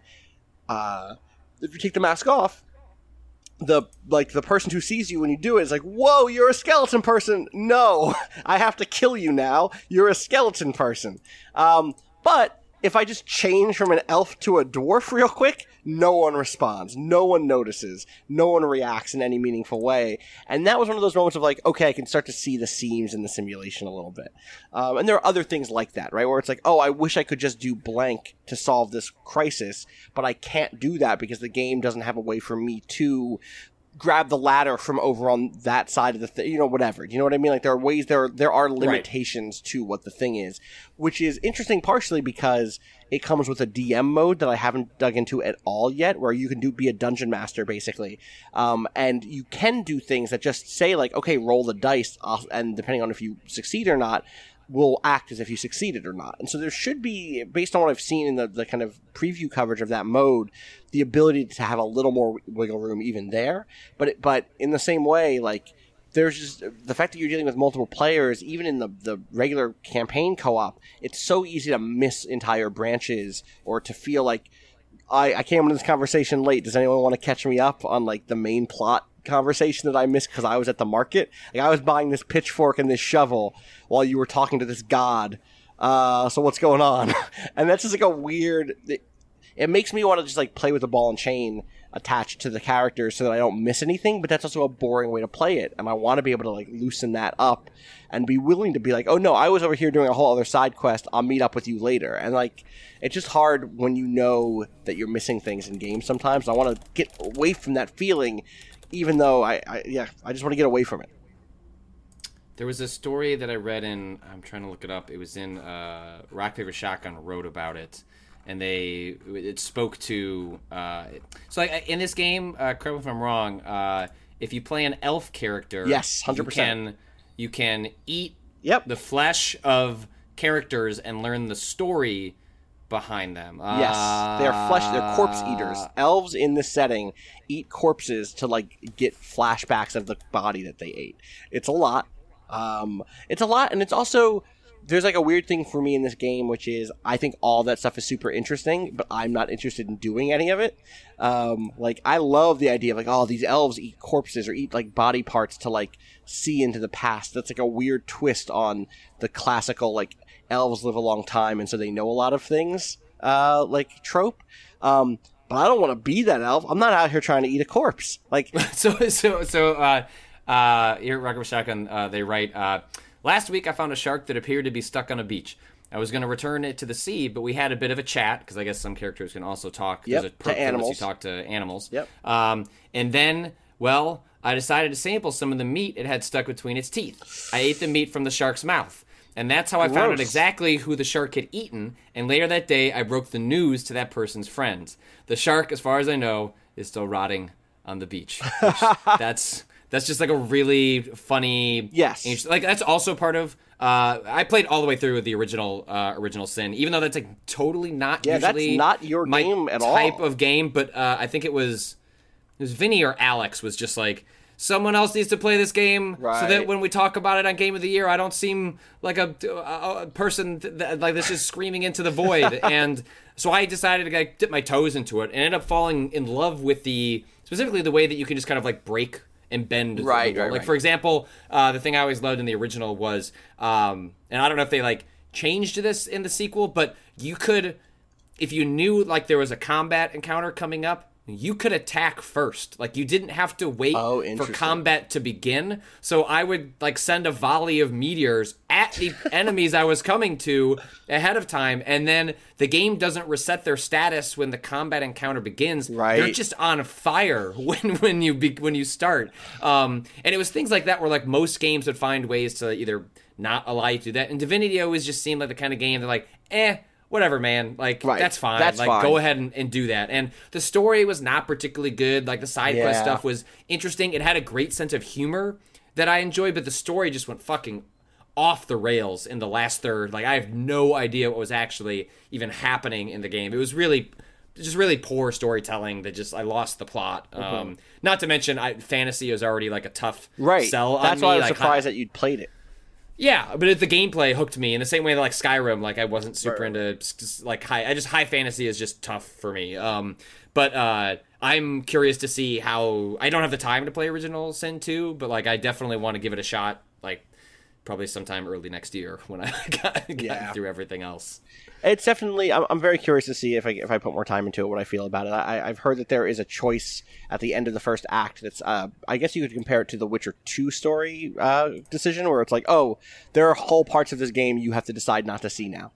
if you take the mask off, the person who sees you when you do it is like, whoa, you're a skeleton person. No, I have to kill you now. You're a skeleton person. But if I just change from an elf to a dwarf real quick, no one responds. No one notices. No one reacts in any meaningful way. And that was one of those moments of like, okay, I can start to see the seams in the simulation a little bit. And there are other things like that, right? Where it's like, oh, I wish I could just do blank to solve this crisis, but I can't do that because the game doesn't have a way for me to grab the ladder from over on that side of the thing, you know, whatever. You know what I mean? Like, there are ways, there are limitations to what the thing is, which is interesting partially because it comes with a DM mode that I haven't dug into at all yet, where you can be a dungeon master, basically. And you can do things that just say, like, okay, roll the dice, and depending on if you succeed or not, will act as if you succeeded or not. And so there should be, based on what I've seen in the kind of preview coverage of that mode, the ability to have a little more wiggle room even there. But in the same way, like, there's just the fact that you're dealing with multiple players, even in the regular campaign co-op, it's so easy to miss entire branches or to feel like, I came into this conversation late. Does anyone want to catch me up on, like, the main plot conversation that I missed because I was at the market? Like, I was buying this pitchfork and this shovel while you were talking to this god. So what's going on? And that's just like a weird... It makes me want to just, like, play with the ball and chain attached to the characters so that I don't miss anything, but that's also a boring way to play it. And I want to be able to, like, loosen that up and be willing to be like, oh no, I was over here doing a whole other side quest. I'll meet up with you later. And, like, it's just hard when you know that you're missing things in games sometimes. I want to get away from that feeling, even though I just want to get away from it. There was a story that I read in, I'm trying to look it up. It was in Rock Paper Shotgun wrote about it, and it spoke to so like in this game. Correct me if I'm wrong. If you play an elf character, yes, 100%, you can eat the flesh of characters and learn the story behind them. Yes, they're corpse eaters. Elves in this setting eat corpses to, like, get flashbacks of the body that they ate. It's a lot. And it's also, there's, like, a weird thing for me in this game, which is I think all that stuff is super interesting, but I'm not interested in doing any of it. Like, I love the idea of, like, oh, these elves eat corpses or eat, like, body parts to, like, see into the past. That's, like, a weird twist on the classical, like, elves live a long time and so they know a lot of things, like, trope. But I don't want to be that elf. I'm not out here trying to eat a corpse. Like, so here at Rock Paper Shotgun, they write, last week I found a shark that appeared to be stuck on a beach. I was going to return it to the sea, but we had a bit of a chat, because I guess some characters can also talk. Yep, There's a perk to animals. That lets you talk to animals. Yep. And then, well, I decided to sample some of the meat it had stuck between its teeth. I ate the meat from the shark's mouth. And that's how I found out exactly who the shark had eaten, and later that day I broke the news to that person's friends. The shark, as far as I know, is still rotting on the beach. That's just like a really funny... Yes. Like, that's also part of... I played all the way through the original Sin, even though that's, like, totally not usually... that's not your game at all. Type of game, but I think it was Vinny or Alex was just like, someone else needs to play this game so that when we talk about it on Game of the Year, I don't seem like a person like this is screaming into the void. And so I decided to, like, dip my toes into it and ended up falling in love with specifically the way that you can just kind of, like, break and bend the world. Like, for example, the thing I always loved in the original was, and I don't know if they, like, changed this in the sequel, but you could, if you knew, like, there was a combat encounter coming up, you could attack first. Like, you didn't have to wait for combat to begin. So I would, like, send a volley of meteors at the enemies I was coming to ahead of time, and then the game doesn't reset their status when the combat encounter begins. They're just on fire when you start. And it was things like that where, like, most games would find ways to either not allow you to do that. And Divinity always just seemed like the kind of game that, like, whatever, man. Like, that's fine. That's fine. Go ahead and do that. And the story was not particularly good. Like, the side quest stuff was interesting. It had a great sense of humor that I enjoyed, but the story just went fucking off the rails in the last third. Like, I have no idea what was actually even happening in the game. It was really poor storytelling that just, I lost the plot. Not to mention, fantasy is already, like, a tough sell on me. That's why I was surprised that you'd played it. Yeah, but the gameplay hooked me in the same way that, like, Skyrim, like, I wasn't super into, like, high fantasy is just tough for me. But I'm curious to see how, I don't have the time to play Original Sin 2, but, like, I definitely want to give it a shot, like, probably sometime early next year when I got through everything else. It's definitely, I'm very curious to see if I put more time into it, what I feel about it. I've heard that there is a choice at the end of the first act that's, I guess you could compare it to the Witcher 2 story decision, where it's like, oh, there are whole parts of this game you have to decide not to see now.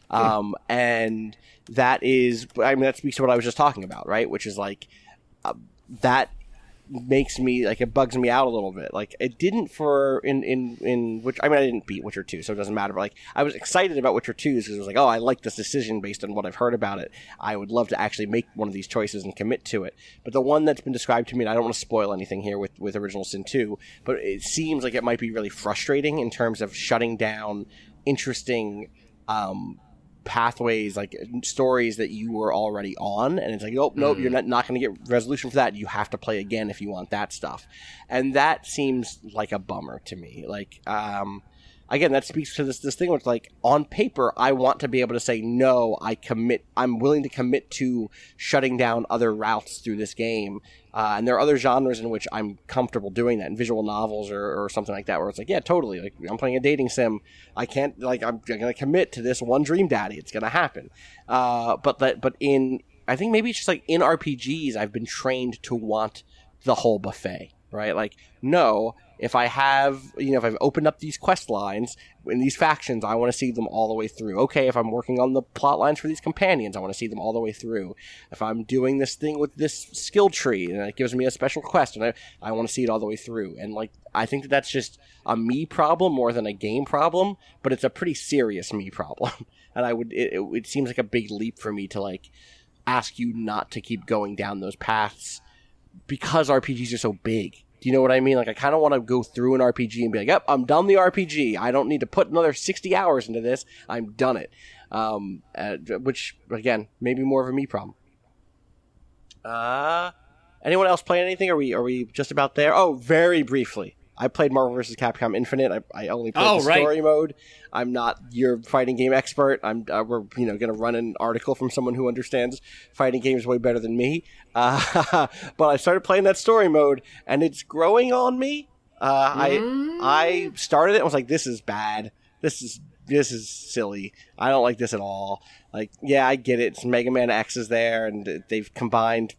And that is, I mean, that speaks to what I was just talking about, right? Which is like, that makes me like, it bugs me out a little bit. Like, it didn't for in which, I mean, I didn't beat Witcher 2, so it doesn't matter, but like, I was excited about Witcher 2 because it was like, oh, I like this decision based on what I've heard about it. I would love to actually make one of these choices and commit to it. But the one that's been described to me, and I don't want to spoil anything here with Original Sin 2, but it seems like it might be really frustrating in terms of shutting down interesting pathways, like stories that you were already on, and it's like, nope, you're not going to get resolution for that. You have to play again if you want that stuff, and that seems like a bummer to me. Like, again, that speaks to this thing where it's like, on paper, I want to be able to say, no, I'm willing to commit to shutting down other routes through this game. And there are other genres in which I'm comfortable doing that, in visual novels or something like that, where it's like, yeah, totally. Like, I'm playing a dating sim. I can't, like, I'm going to commit to this one Dream Daddy. It's going to happen. But I think maybe it's just like in RPGs, I've been trained to want the whole buffet, right? Like, no, if I have, if I've opened up these quest lines in these factions, I want to see them all the way through. Okay, if I'm working on the plot lines for these companions, I want to see them all the way through. If I'm doing this thing with this skill tree and it gives me a special quest, and I want to see it all the way through. And like, I think that's just a me problem more than a game problem, but it's a pretty serious me problem. And it seems like a big leap for me to like ask you not to keep going down those paths because RPGs are so big. Do you know what I mean? Like, I kind of want to go through an RPG and be like, yep, I'm done the RPG. I don't need to put another 60 hours into this. I'm done it. Which, again, maybe more of a me problem. Anyone else playing anything? Are we just about there? Oh, very briefly. I played Marvel vs. Capcom Infinite. I only played story mode. I'm not your fighting game expert. We're going to run an article from someone who understands fighting games way better than me. But I started playing that story mode, and it's growing on me. I started it and was like, this is bad. This is silly. I don't like this at all. Like, yeah, I get it. It's Mega Man X is there, and they've combined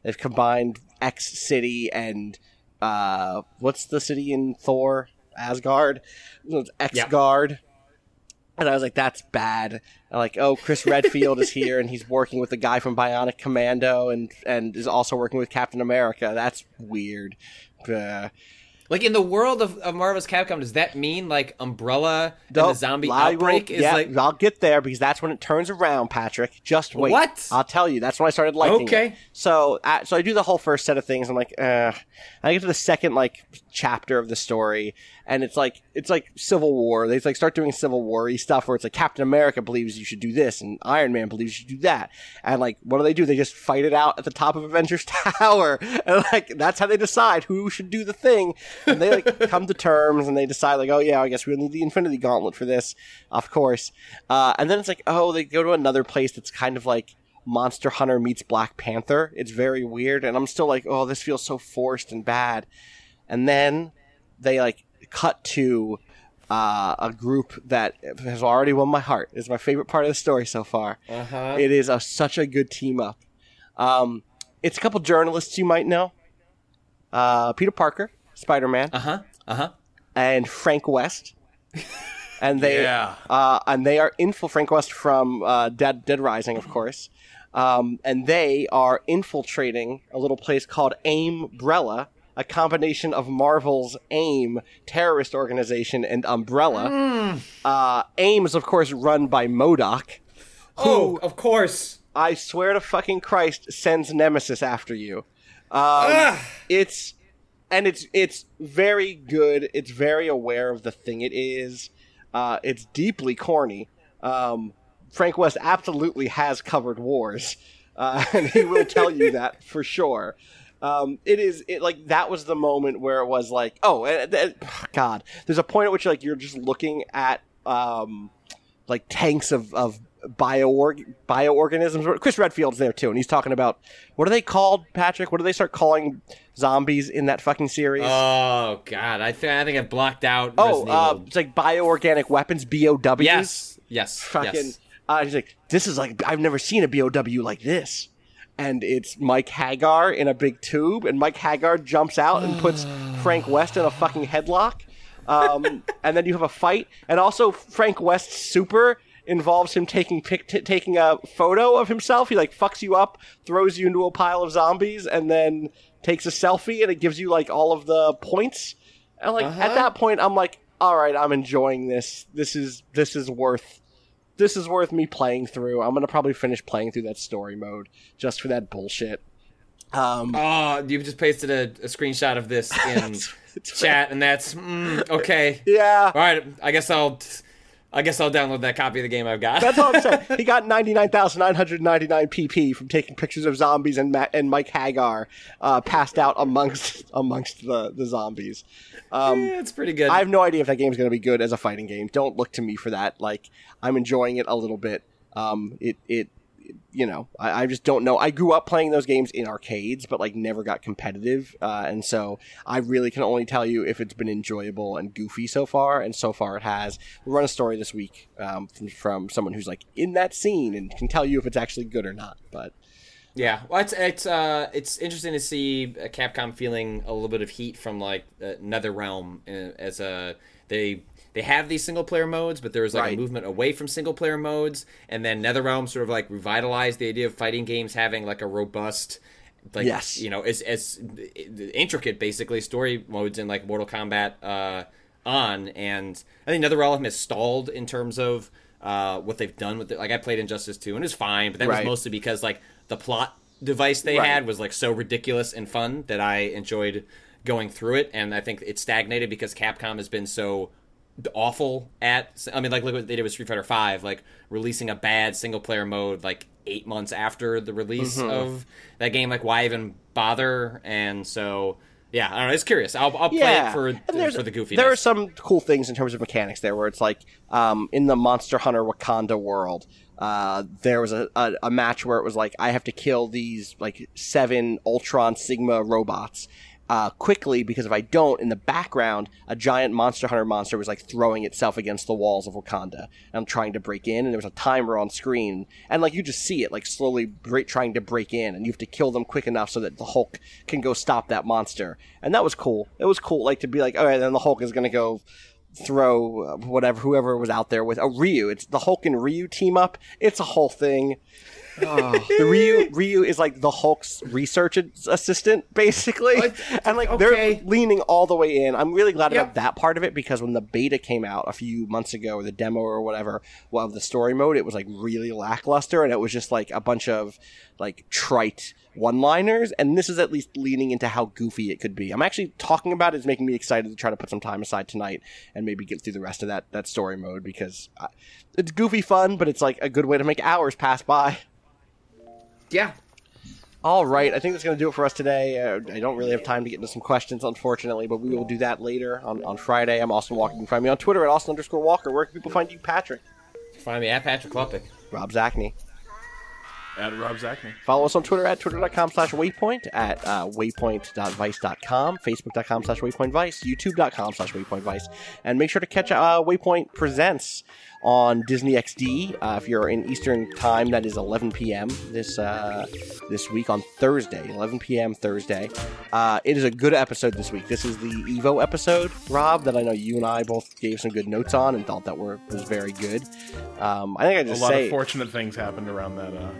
X City and what's the city in Thor? Asgard? It's X-Guard. Yep. And I was like, that's bad. And like, oh, Chris Redfield is here, and he's working with the guy from Bionic Commando and is also working with Captain America. That's weird. Like, in the world of Marvel's Capcom, does that mean, like, Umbrella and the zombie outbreak is like... I'll get there, because that's when it turns around, Patrick. Just wait. What? I'll tell you. That's when I started liking it. So I do the whole first set of things. I'm like, I get to the second, like, chapter of the story, and it's like Civil War. They like start doing Civil War-y stuff where it's like Captain America believes you should do this, and Iron Man believes you should do that. And, like, what do? They just fight it out at the top of Avengers Tower. And, like, that's how they decide who should do the thing. And they like come to terms and they decide like, oh yeah, I guess we'll need the Infinity Gauntlet for this, of course. And then it's like, oh, they go to another place that's kind of like Monster Hunter meets Black Panther. It's very weird, and I'm still like, oh, this feels so forced and bad. And then they like cut to a group that has already won my heart. It's my favorite part of the story so far. It is such a good team up. It's a couple journalists you might know. Peter Parker, Spider-Man, and Frank West, and they are Frank West from Dead Rising, of course, and they are infiltrating a little place called AIM-brella, a combination of Marvel's AIM terrorist organization and Umbrella. AIM is, of course, run by MODOK. Oh, of course! I swear to fucking Christ, sends Nemesis after you. It's very good. It's very aware of the thing it is. It's deeply corny. Frank West absolutely has covered wars, and he will tell you that for sure. That was the moment where it was like, God. There's a point at which like you're just looking at like tanks of bioorganisms. Chris Redfield's there too, and he's talking about, what are they called, Patrick? What do they start calling zombies in that fucking series? Oh God, I think I've blocked out. It's like bioorganic weapons, BOWs. Yes. Fucking. Yes. He's like, this is like, I've never seen a BOW like this. And it's Mike Hagar in a big tube, and Mike Hagar jumps out and puts Frank West in a fucking headlock. And then you have a fight, and also Frank West's super involves him taking a photo of himself. He like fucks you up, throws you into a pile of zombies, and then takes a selfie, and it gives you like all of the points. And like at that point, I'm like, all right, I'm enjoying this. This is worth me playing through. I'm gonna probably finish playing through that story mode just for that bullshit. You just pasted a screenshot of this in chat, and that's okay. Yeah. All right. I guess I'll download that copy of the game I've got. That's all I'm saying. He got 99,999 PP from taking pictures of zombies and Mike Hagar passed out amongst the zombies. Yeah, it's pretty good. I have no idea if that game's going to be good as a fighting game. Don't look to me for that. Like, I'm enjoying it a little bit. I just don't know. I grew up playing those games in arcades, but like never got competitive. And so I really can only tell you if it's been enjoyable and goofy so far. And so far it has. We run a story this week from someone who's like in that scene and can tell you if it's actually good or not. But yeah, well, it's interesting to see Capcom feeling a little bit of heat from like NetherRealm as they have these single-player modes, but there was like a movement away from single-player modes, and then NetherRealm sort of like revitalized the idea of fighting games having like a robust, like as intricate basically story modes in like Mortal Kombat and I think NetherRealm has stalled in terms of what they've done with it. Like I played Injustice 2 and it was fine, but that was mostly because like the plot device they had was like so ridiculous and fun that I enjoyed going through it, and I think it stagnated because Capcom has been so awful at, I mean, like look what they did with Street Fighter V, like releasing a bad single player mode like 8 months after the release of that game. Like why even bother? And so yeah, I don't know, it's curious. I'll play it for the goofiness. There are some cool things in terms of mechanics there where it's like in the Monster Hunter Wakanda world, there was a match where it was like I have to kill these like 7 Ultron Sigma robots quickly, because if I don't, in the background, a giant Monster Hunter monster was like throwing itself against the walls of Wakanda. And I'm trying to break in, and there was a timer on screen, and like you just see it like slowly trying to break in, and you have to kill them quick enough so that the Hulk can go stop that monster. And that was cool. It was cool, like to be like, all right, then the Hulk is gonna go throw whoever was out there with Ryu. It's the Hulk and Ryu team up. It's a whole thing. The Ryu is like the Hulk's research assistant, basically. And like they're leaning all the way in. I'm really glad about that part of it, because when the beta came out a few months ago, or the demo or whatever, of the story mode, it was like really lackluster, and it was just like a bunch of like trite one-liners, and this is at least leaning into how goofy it could be. I'm actually talking about it is making me excited to try to put some time aside tonight and maybe get through the rest of that story mode, because it's goofy fun, but it's like a good way to make hours pass by. Yeah. All right. I think that's going to do it for us today. I don't really have time to get into some questions, unfortunately, but we will do that later on Friday. I'm Austin Walker. You can find me on Twitter at Austin_Walker. Where can people find you, Patrick? Find me at Patrick Klupik. Rob Zachney. At Rob Zachney. Follow us on Twitter at twitter.com/waypoint, at waypoint.vice.com, facebook.com/waypointvice, youtube.com/waypointvice, and make sure to catch Waypoint Presents on Disney XD. If you're in Eastern Time, that is 11 p.m. this week on Thursday, 11 p.m. Thursday. It is a good episode this week. This is the Evo episode, Rob, that I know you and I both gave some good notes on and thought that was very good. I think I just a lot of fortunate things happened around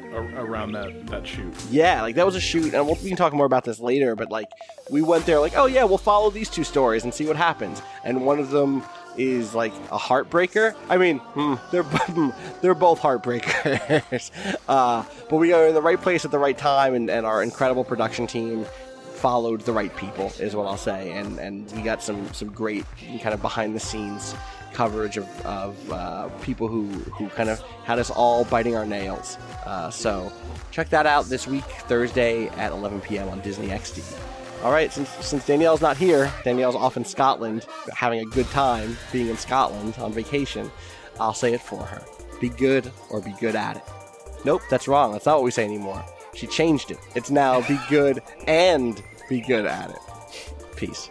that shoot. Yeah, like that was a shoot, and we can talk more about this later, but like we went there like, oh yeah, we'll follow these two stories and see what happens. And one of them is like a heartbreaker. I mean, they're both heartbreakers. But we are in the right place at the right time, and our incredible production team followed the right people, is what I'll say. And we got some great kind of behind the scenes coverage of people who kind of had us all biting our nails. So check that out this week, Thursday at 11 p.m. on Disney XD. All right, since Danielle's not here, Danielle's off in Scotland, having a good time being in Scotland on vacation, I'll say it for her. Be good or be good at it. Nope, that's wrong. That's not what we say anymore. She changed it. It's now be good and be good at it. Peace.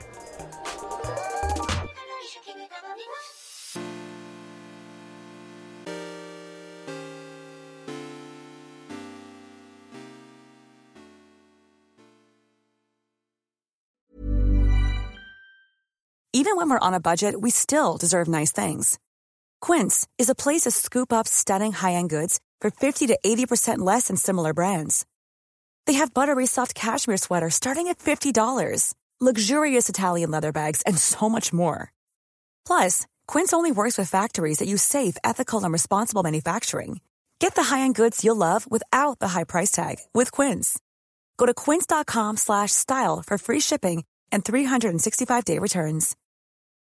Even when we're on a budget, we still deserve nice things. Quince is a place to scoop up stunning high-end goods for 50 to 80% less than similar brands. They have buttery soft cashmere sweaters starting at $50, luxurious Italian leather bags, and so much more. Plus, Quince only works with factories that use safe, ethical, and responsible manufacturing. Get the high-end goods you'll love without the high price tag with Quince. Go to quince.com/style for free shipping and 365-day returns.